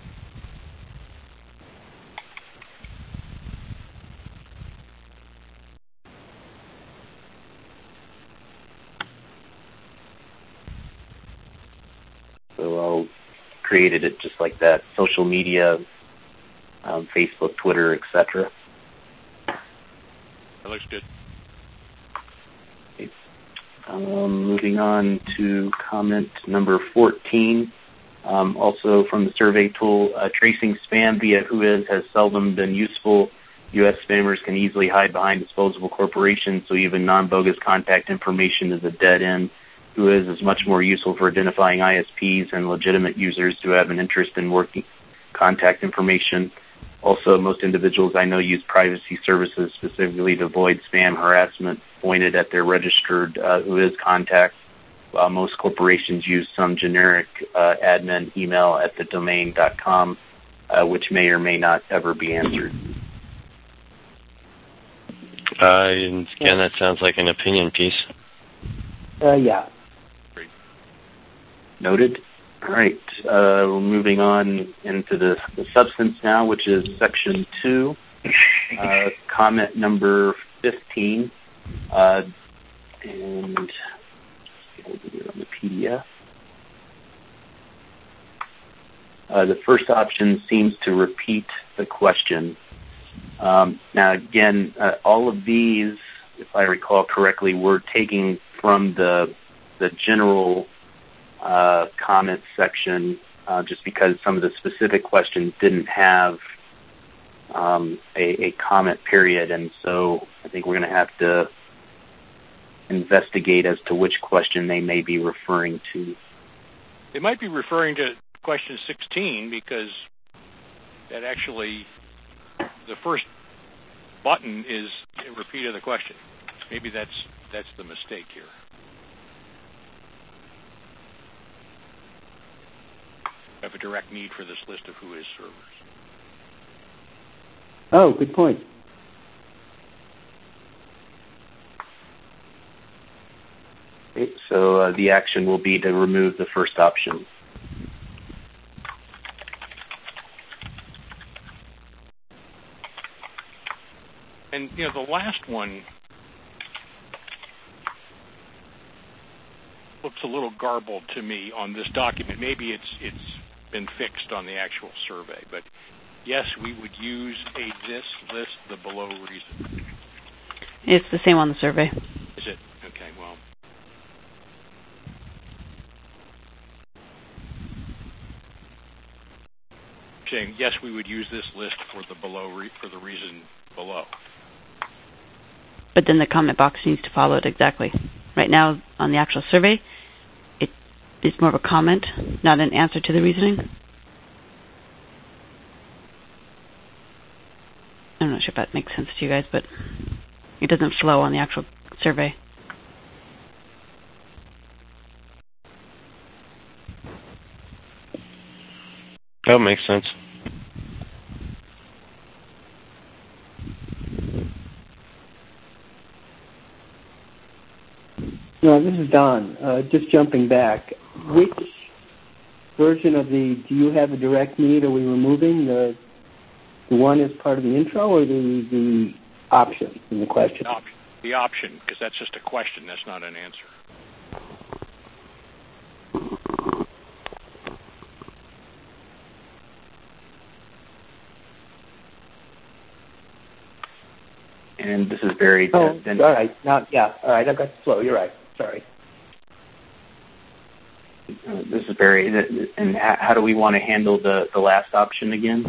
So I'll created it just like that, social media, Facebook, Twitter, etc. That looks good. Okay. Moving on to comment number 14, also from the survey tool, tracing spam via Whois has seldom been useful. U.S. spammers can easily hide behind disposable corporations, so even non-bogus contact information is a dead end. Whois is much more useful for identifying ISPs and legitimate users who have an interest in working contact information. Also, most individuals I know use privacy services specifically to avoid spam harassment pointed at their registered Whois contact, while most corporations use some generic admin email at the domain.com, which may or may not ever be answered. And again, that sounds like an opinion piece. Yeah. Noted. All right, we're moving on into the substance now, which is Section 2, comment number 15. And over here on the PDF. The first option seems to repeat the question. Now, again, all of these, if I recall correctly, we're taking from the general comment section just because some of the specific questions didn't have a comment period, and so I think we're going to have to investigate as to which question they may be referring to. They might be referring to question 16 because that actually, the first button is a repeat of the question. Maybe that's the mistake here. We have a direct need for this list of who is servers. Oh, good point. Okay, so the action will be to remove the first option. And, the last one looks a little garbled to me on this document. Maybe it's been fixed on the actual survey, but yes, we would use this list, the below reason. It's the same on the survey. Is it? Okay, well. Saying, yes, we would use this list for the reason below. But then the comment box needs to follow it exactly. Right now, on the actual survey, it's more of a comment, not an answer to the reasoning. I'm not sure if that makes sense to you guys, but it doesn't flow on the actual survey. That makes sense. No, this is Don. Just jumping back. Which version of do you have a direct need? Are we removing the one as part of the intro or the option in the question? The option, because that's just a question. That's not an answer. And this is Barry. Oh, all right. Now, yeah, all right. I've got the flow. You're right. Sorry. This is Barry. And how do we want to handle the last option again?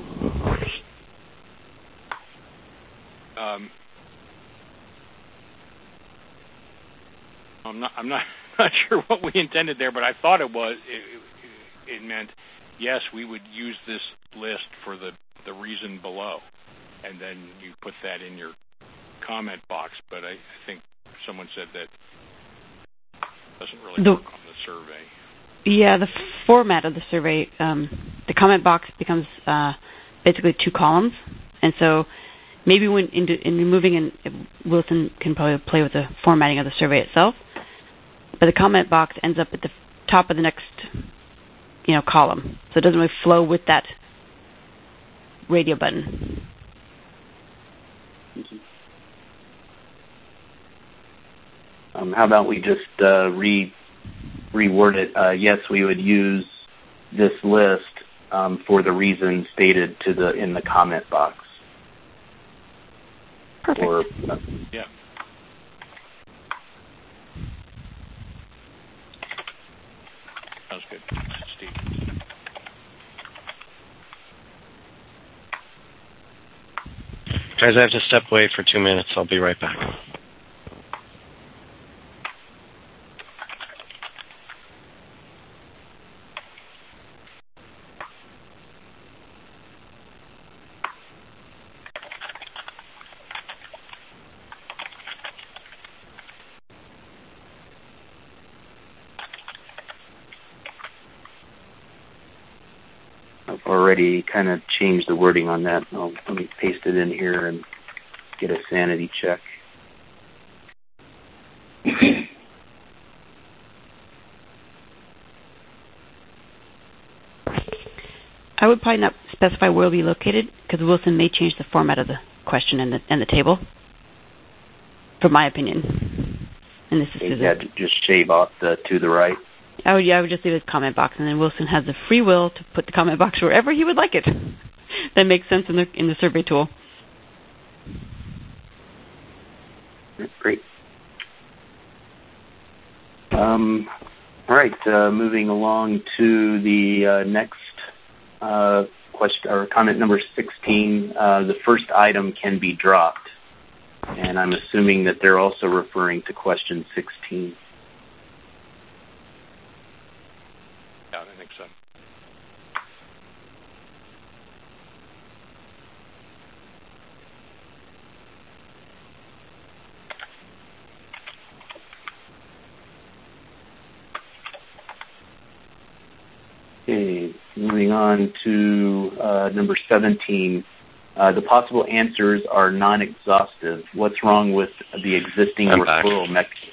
I'm not sure what we intended there, but I thought it meant yes, we would use this list for the reason below, and then you put that in your comment box. But I think someone said that doesn't really work on the survey. Yeah, the format of the survey, the comment box becomes basically two columns, and so maybe when in removing, and Wilson can probably play with the formatting of the survey itself, but the comment box ends up at the top of the next, column, so it doesn't really flow with that radio button. How about we just reword it? Yes, we would use this list for the reason stated in the comment box. Perfect. Yeah. Sounds good, Steve. Guys, I have to step away for 2 minutes. I'll be right back. Already kind of changed the wording on that. Let me paste it in here and get a sanity check. I would probably not specify where it will be located because Wilson may change the format of the question and the table, from my opinion. And this is Susan. Yeah, just shave off the to the right. I would just leave his comment box, and then Wilson has the free will to put the comment box wherever he would like it. That makes sense in the survey tool. Great. All right, moving along to the next question or comment number 16. The first item can be dropped, and I'm assuming that they're also referring to question 16. Yeah, I think so. Okay, moving on to number 17. The possible answers are non-exhaustive. What's wrong with the existing referral mechanism?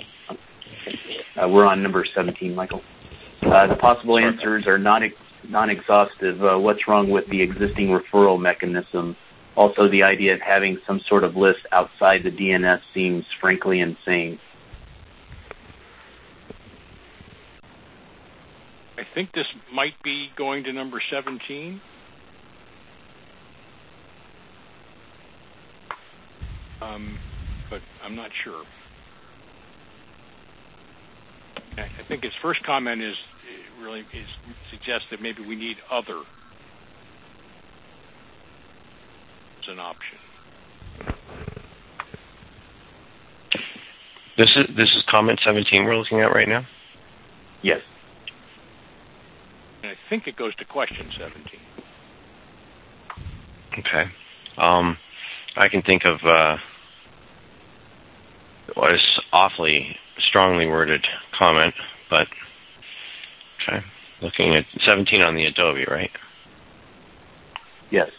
We're on number 17, Michael. The possible answers are non-exhaustive. What's wrong with the existing referral mechanism? Also, the idea of having some sort of list outside the DNS seems frankly insane. I think this might be going to number 17. But I'm not sure. I think his first comment suggests that maybe we need other as an option. This is comment 17 we're looking at right now? Yes. And I think it goes to question 17. Okay. I can think of what is awfully strongly worded comment, but okay. Looking at 17 on the Adobe, right? Yes.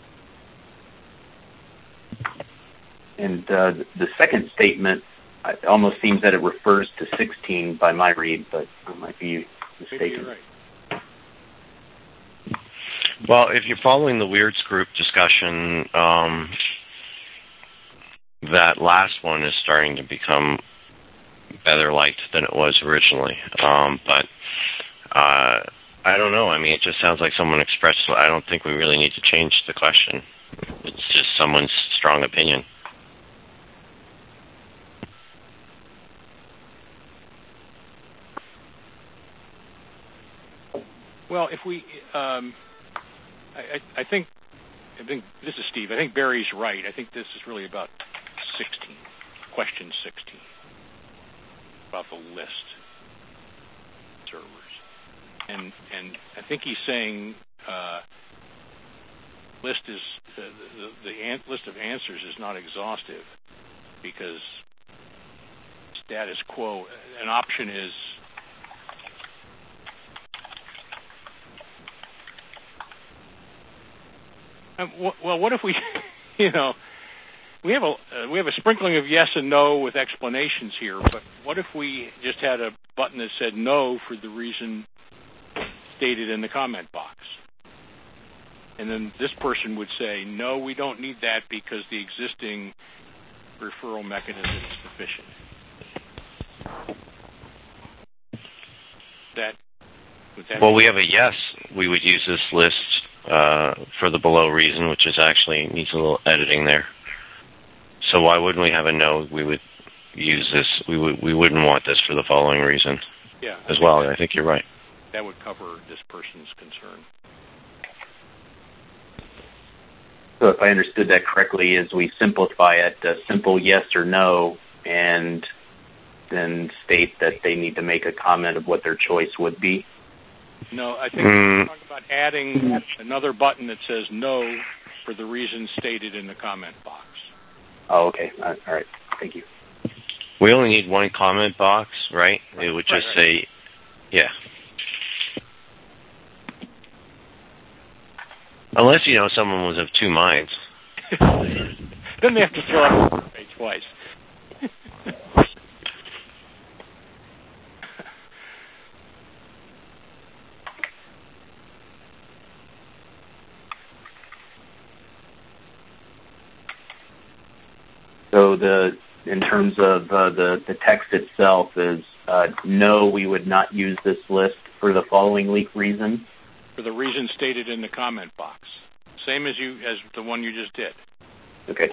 And the second statement almost seems that it refers to 16 by my read, but I might be mistaken. Right. Well, if you're following the Weirds group discussion, that last one is starting to become better liked than it was originally. But I don't know. I mean, it just sounds like someone expressed, I don't think we really need to change the question. It's just someone's strong opinion. Well, if we, I think this is Steve. I think Barry's right. I think this is really about 16, question 16, about the list servers, and I think he's saying list is the list of answers is not exhaustive because status quo. An option is. Well, what if we, we have a sprinkling of yes and no with explanations here, but what if we just had a button that said no for the reason stated in the comment box? And then this person would say, no, we don't need that because the existing referral mechanism is sufficient. Well, we have a yes. We would use this list for the below reason, which is actually needs a little editing there. So why wouldn't we have a no? We would use this. We wouldn't want this for the following reason. Yeah. As well. I think you're right. That would cover this person's concern. So if I understood that correctly, is we simplify it a simple yes or no, and then state that they need to make a comment of what their choice would be? No, I think we're talking about adding another button that says no for the reasons stated in the comment box. Oh, okay. All right. Thank you. We only need one comment box, right? It would just say, yeah. Unless, someone was of two minds. Then they have to fill out the page twice. So in terms of the text itself is no, we would not use this list for the following reason. For the reason stated in the comment box. Same as the one you just did. Okay.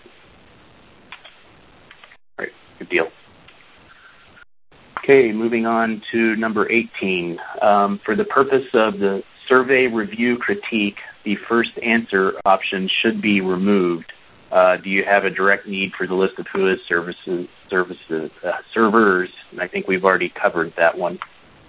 All right, good deal. Okay, moving on to number 18. For the purpose of the survey review critique, the first answer option should be removed. Do you have a direct need for the list of WHOIS servers? And I think we've already covered that one.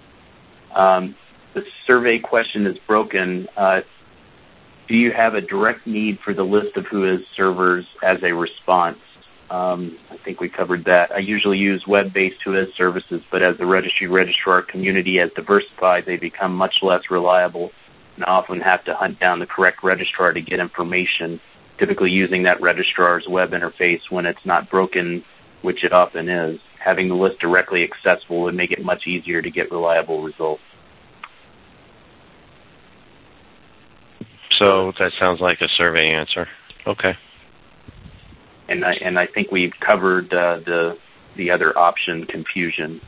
The survey question is broken. Do you have a direct need for the list of WHOIS servers as a response? I think we covered that. I usually use web-based WHOIS services, but as the registrar community has diversified, they become much less reliable and often have to hunt down the correct registrar to get information, typically using that registrar's web interface when it's not broken, which it often is. Having the list directly accessible would make it much easier to get reliable results. So that sounds like a survey answer. Okay. And I think we've covered the other option, confusion.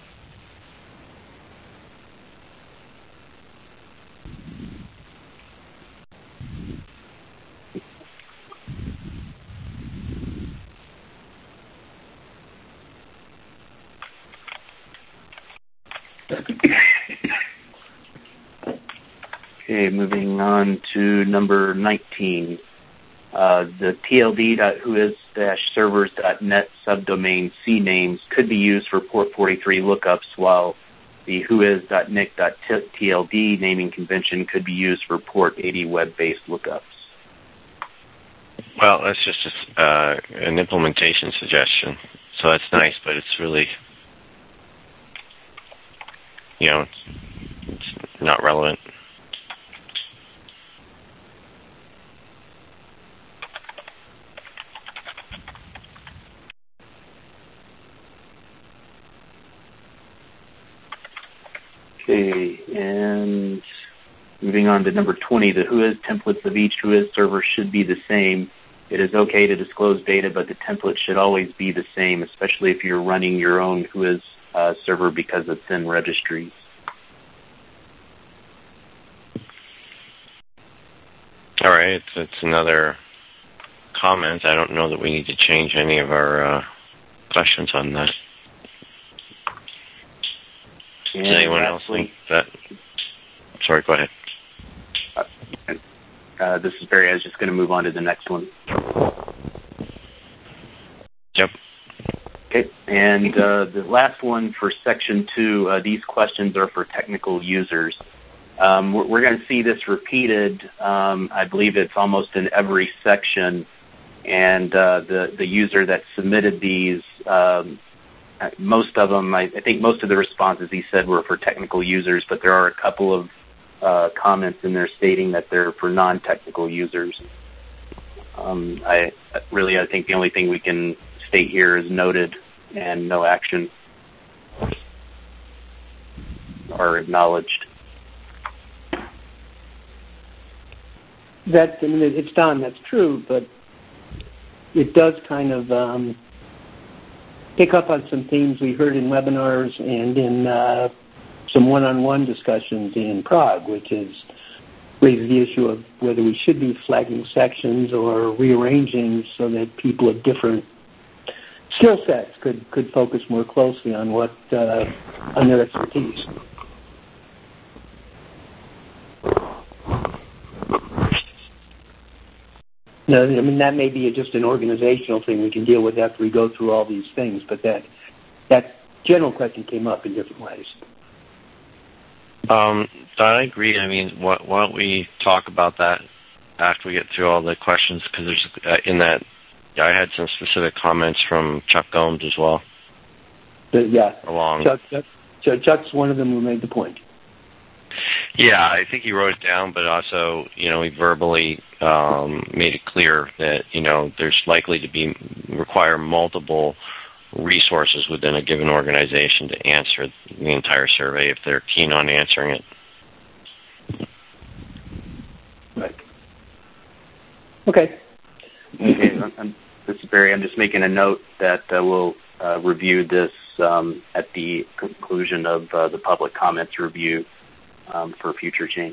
Okay, moving on to number 19. The tld.whois-servers.net subdomain cnames could be used for port 43 lookups, while the whois.nic.tld naming convention could be used for port 80 web-based lookups. Well, that's just an implementation suggestion. So that's nice, but it's really, it's not relevant. Okay, and moving on to number 20, the WHOIS templates of each WHOIS server should be the same. It is okay to disclose data, but the template should always be the same, especially if you're running your own WHOIS server because it's in registries. All right, it's another comment. I don't know that we need to change any of our questions on that. And does anyone else think that? Sorry, go ahead. This is Barry. I was just going to move on to the next one. Yep. Okay, and the last one for Section 2, these questions are for technical users. We're going to see this repeated. I believe it's almost in every section, and the user that submitted these, most of them, I think most of the responses he said were for technical users, but there are a couple of comments in there stating that they're for non-technical users. I think the only thing we can state here is noted and no action are acknowledged. It's Don, that's true, but it does kind of pick up on some themes we heard in webinars and in some one-on-one discussions in Prague, which raises the issue of whether we should be flagging sections or rearranging so that people of different skill sets could focus more closely on on their expertise. No, that may be just an organizational thing we can deal with after we go through all these things, but that general question came up in different ways. I agree. Why don't we talk about that after we get through all the questions? Because there's I had some specific comments from Chuck Gomes as well. Chuck's one of them who made the point. Yeah, I think he wrote it down, but also, he verbally made it clear that, there's likely to require multiple resources within a given organization to answer the entire survey if they're keen on answering it. Right. Okay. Okay. This is Barry. I'm just making a note that we'll review this at the conclusion of the public comments review for future change.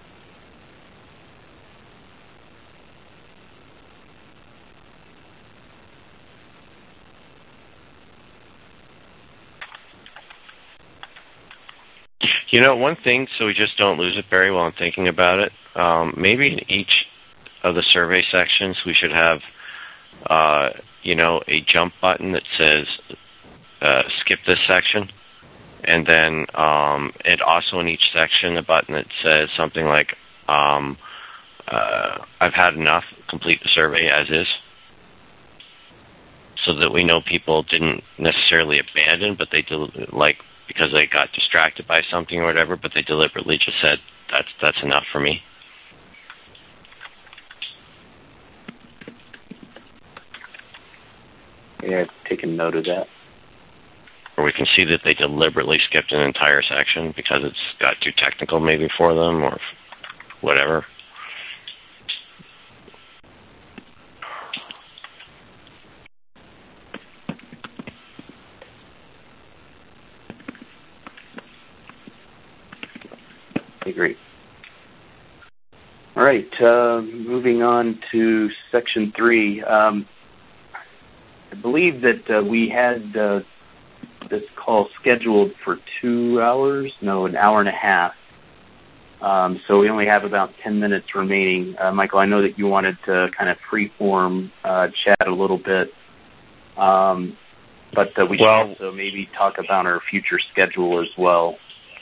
You know, one thing, so we just don't lose it, Barry, while I'm thinking about it, maybe in each of the survey sections we should have, a jump button that says skip this section, and then and also in each section a button that says something like I've had enough, complete the survey as is, so that we know people didn't necessarily abandon, but they because they got distracted by something or whatever, but they deliberately just said, that's enough for me. Yeah, I've taken note of that. Or we can see that they deliberately skipped an entire section because it's got too technical maybe for them or whatever. Great. All right, moving on to Section 3. I believe that we had this call scheduled for 2 hours, an hour and a half. So we only have about 10 minutes remaining. Michael, I know that you wanted to kind of free-form chat a little bit, but we should also maybe talk about our future schedule as well.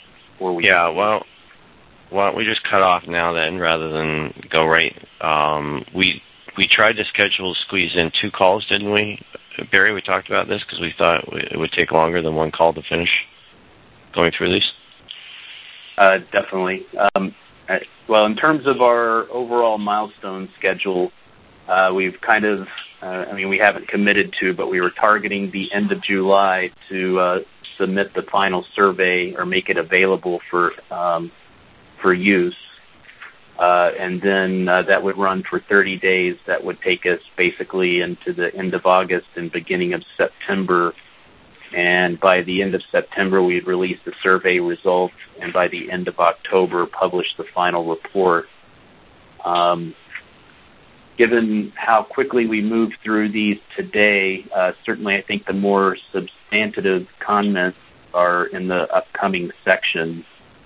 Why don't we just cut off now then, rather than go right? We tried to squeeze in 2 calls, didn't we? Barry, we talked about this because we thought it would take longer than 1 call to finish going through these. Definitely. Well, in terms of our overall milestone schedule, we've kind of, we haven't committed to, but we were targeting the end of July to submit the final survey or make it available for use. And then that would run for 30 days. That would take us basically into the end of August and beginning of September. And by the end of September, we'd release the survey results, and by the end of October, publish the final report. Given how quickly we moved through these today, certainly I think the more substantive comments are in the upcoming sections.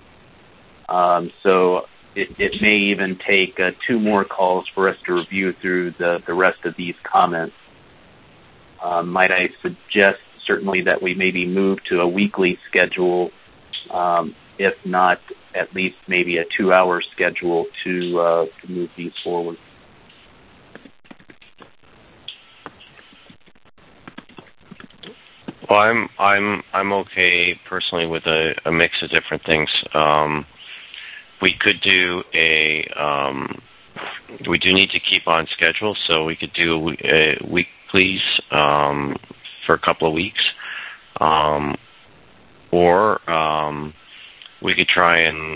So it may even take 2 more calls for us to review through the rest of these comments. Might I suggest certainly that we maybe move to a weekly schedule, if not at least maybe a 2-hour schedule to move these forward. Well, I'm okay personally with a mix of different things. We could do we do need to keep on schedule, so we could do weeklies for a couple of weeks, or we could try and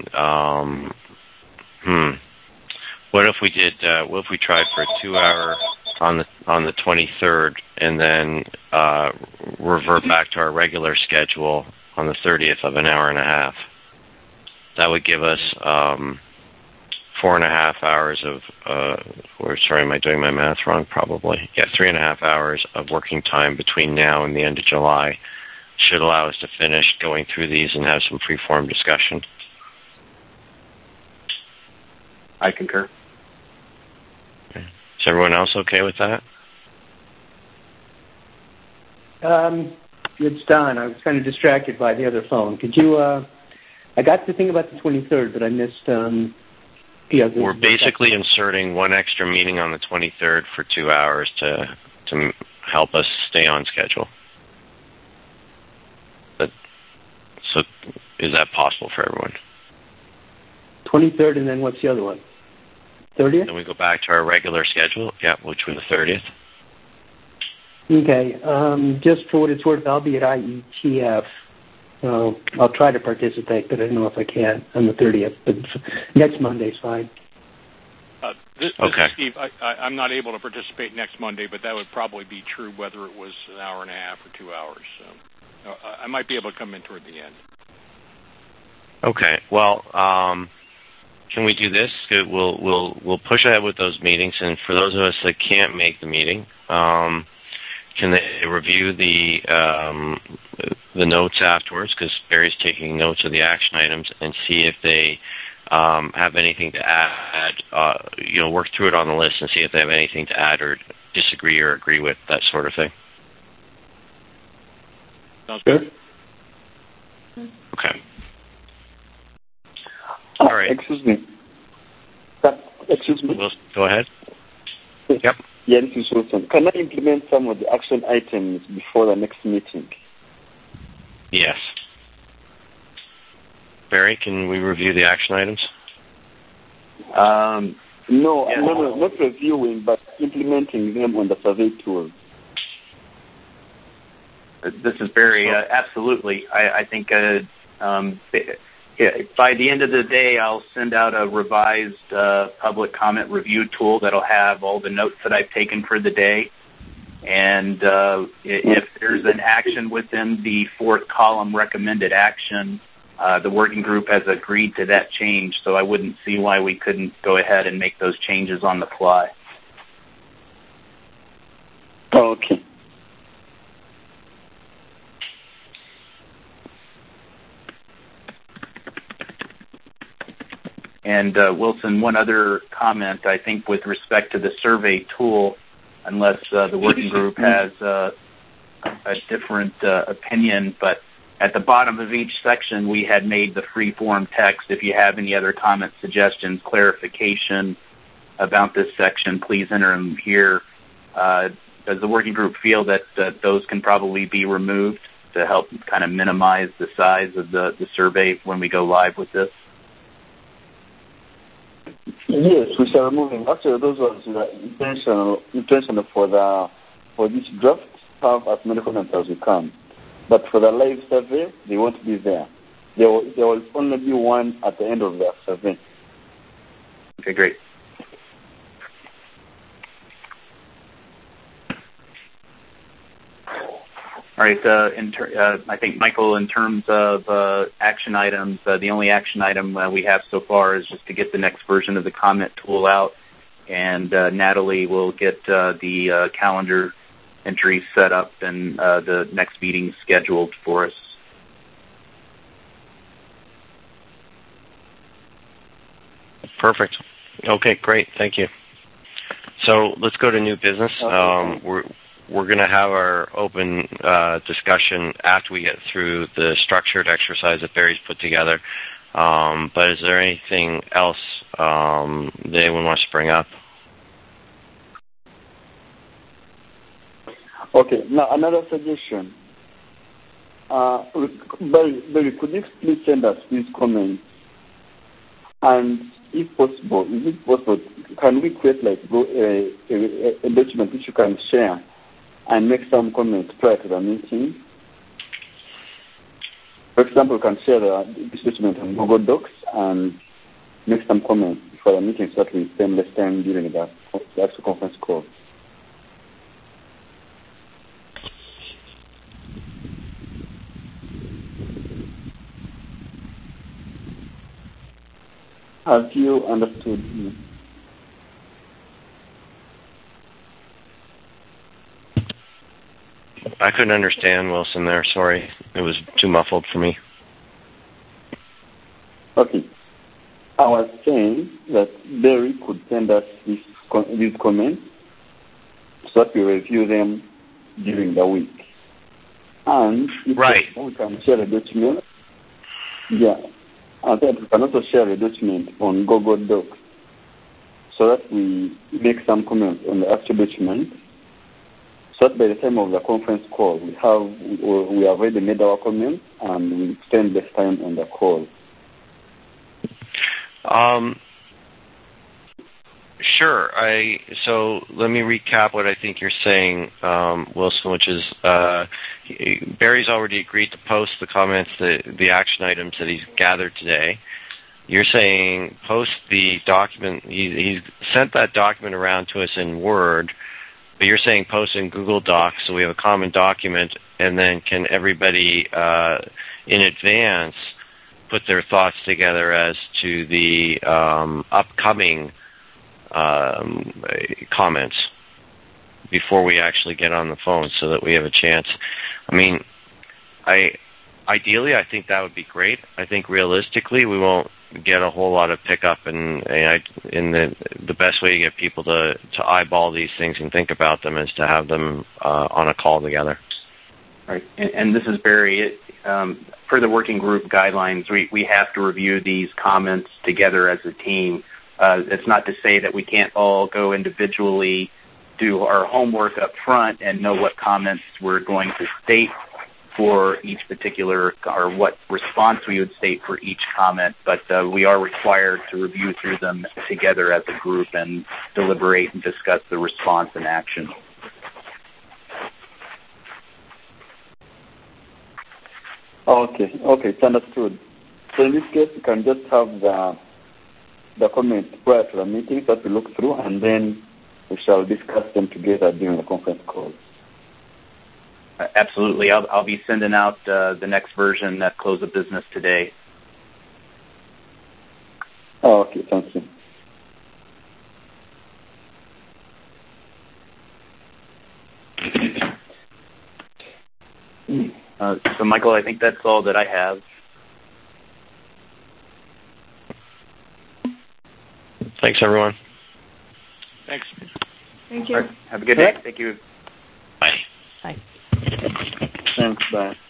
what if we tried for a 2-hour on the 23rd and then revert back to our regular schedule on the 30th of an hour and a half. That would give us 4.5 hours of, am I doing my math wrong? Probably. Yeah, 3.5 hours of working time between now and the end of July should allow us to finish going through these and have some free-form discussion. I concur. Okay. Is everyone else okay with that? It's Don. I was kind of distracted by the other phone. Could you... I got the thing about the 23rd, but I missed the other. We're basically inserting one extra meeting on the 23rd for 2 hours to help us stay on schedule. So is that possible for everyone? 23rd, and then what's the other one? 30th? Then we go back to our regular schedule, which was the 30th. Okay. Just for what it's worth, I'll be at IETF. I'll try to participate, but I don't know if I can on the 30th. But next Monday's fine. This Okay. is Steve. I'm not able to participate next Monday, but that would probably be true whether it was an hour and a half or 2 hours. So I might be able to come in toward the end. Okay. Well, can we do this? We'll push ahead with those meetings, and for those of us that can't make the meeting, can they review the notes afterwards? Because Barry's taking notes of the action items, and see if they have anything to add. Work through it on the list and see if they have anything to add or disagree or agree with, that sort of thing. Sounds good. Okay. All right. Excuse me. Go ahead. Yep. Yeah, this is Wilson. Can I implement some of the action items before the next meeting? Yes. Barry, can we review the action items? No, yes. not reviewing, but implementing them on the survey tool. This is Barry. Absolutely. I think by the end of the day, I'll send out a revised public comment review tool that'll have all the notes that I've taken for the day. And if there's an action within the fourth column, recommended action, the working group has agreed to that change, so I wouldn't see why we couldn't go ahead and make those changes on the fly. Okay. And Wilson, one other comment, I think, with respect to the survey tool, unless the working group has a different opinion, but at the bottom of each section, we had made the free-form text. If you have any other comments, suggestions, clarification about this section, please enter them here. Does the working group feel that those can probably be removed to help kind of minimize the size of the survey when we go live with this? Yes, we shall remove them. Actually, those ones are intentional for this draft. Have as many comments as we can. But for the live survey, they won't be there. There will only be one at the end of the survey. Okay, great. All right. I think, Michael, in terms of action items, the only action item we have so far is just to get the next version of the comment tool out, and Natalie will get the calendar entry set up and the next meeting scheduled for us. Perfect. Okay, great. Thank you. So let's go to new business. We're going to have our open discussion after we get through the structured exercise that Barry's put together. But is there anything else that anyone wants to bring up? Okay, now another suggestion. Barry, could you please send us these comments? And if possible, can we create a document which you can share and make some comments prior to the meeting? For example, you can share this document on Google Docs and make some comments before the meeting so that we spend less time during the actual conference call. Have you understood me? I couldn't understand Wilson there. Sorry. It was too muffled for me. Okay. I was saying that Barry could send us these comments so that we review them during the week. And if we can share a document. Yeah. And then we can also share a document on Google Docs so that we make some comments on the actual document, so that by the time of the conference call, we have already made our comments and we spend less time on the call. Sure. So let me recap what I think you're saying, Wilson, which is Barry's already agreed to post the comments, the action items that he's gathered today. you're saying post the document. He's sent that document around to us in Word, but you're saying post in Google Docs so we have a common document, and then can everybody in advance put their thoughts together as to the upcoming comments before we actually get on the phone so that we have a chance. I mean, ideally, I think that would be great. I think realistically, we won't get a whole lot of pickup, and the best way to get people to eyeball these things and think about them is to have them on a call together. Right, and this is Barry. For the working group guidelines, we have to review these comments together as a team. It's not to say that we can't all go individually, do our homework up front, and know what comments we're going to state for each particular, or what response we would state for each comment, but we are required to review through them together as a group and deliberate and discuss the response and action. Okay, it's understood. So in this case, you can just have the comments prior to the meeting that we look through, and then we shall discuss them together during the conference call. Absolutely. I'll be sending out the next version at close of business today. Okay, thank you. So, Michael, I think that's all that I have. Thanks, everyone. Thanks. Thank you. All right. Have a good day. Thank you. Bye. Bye. Thanks, bye.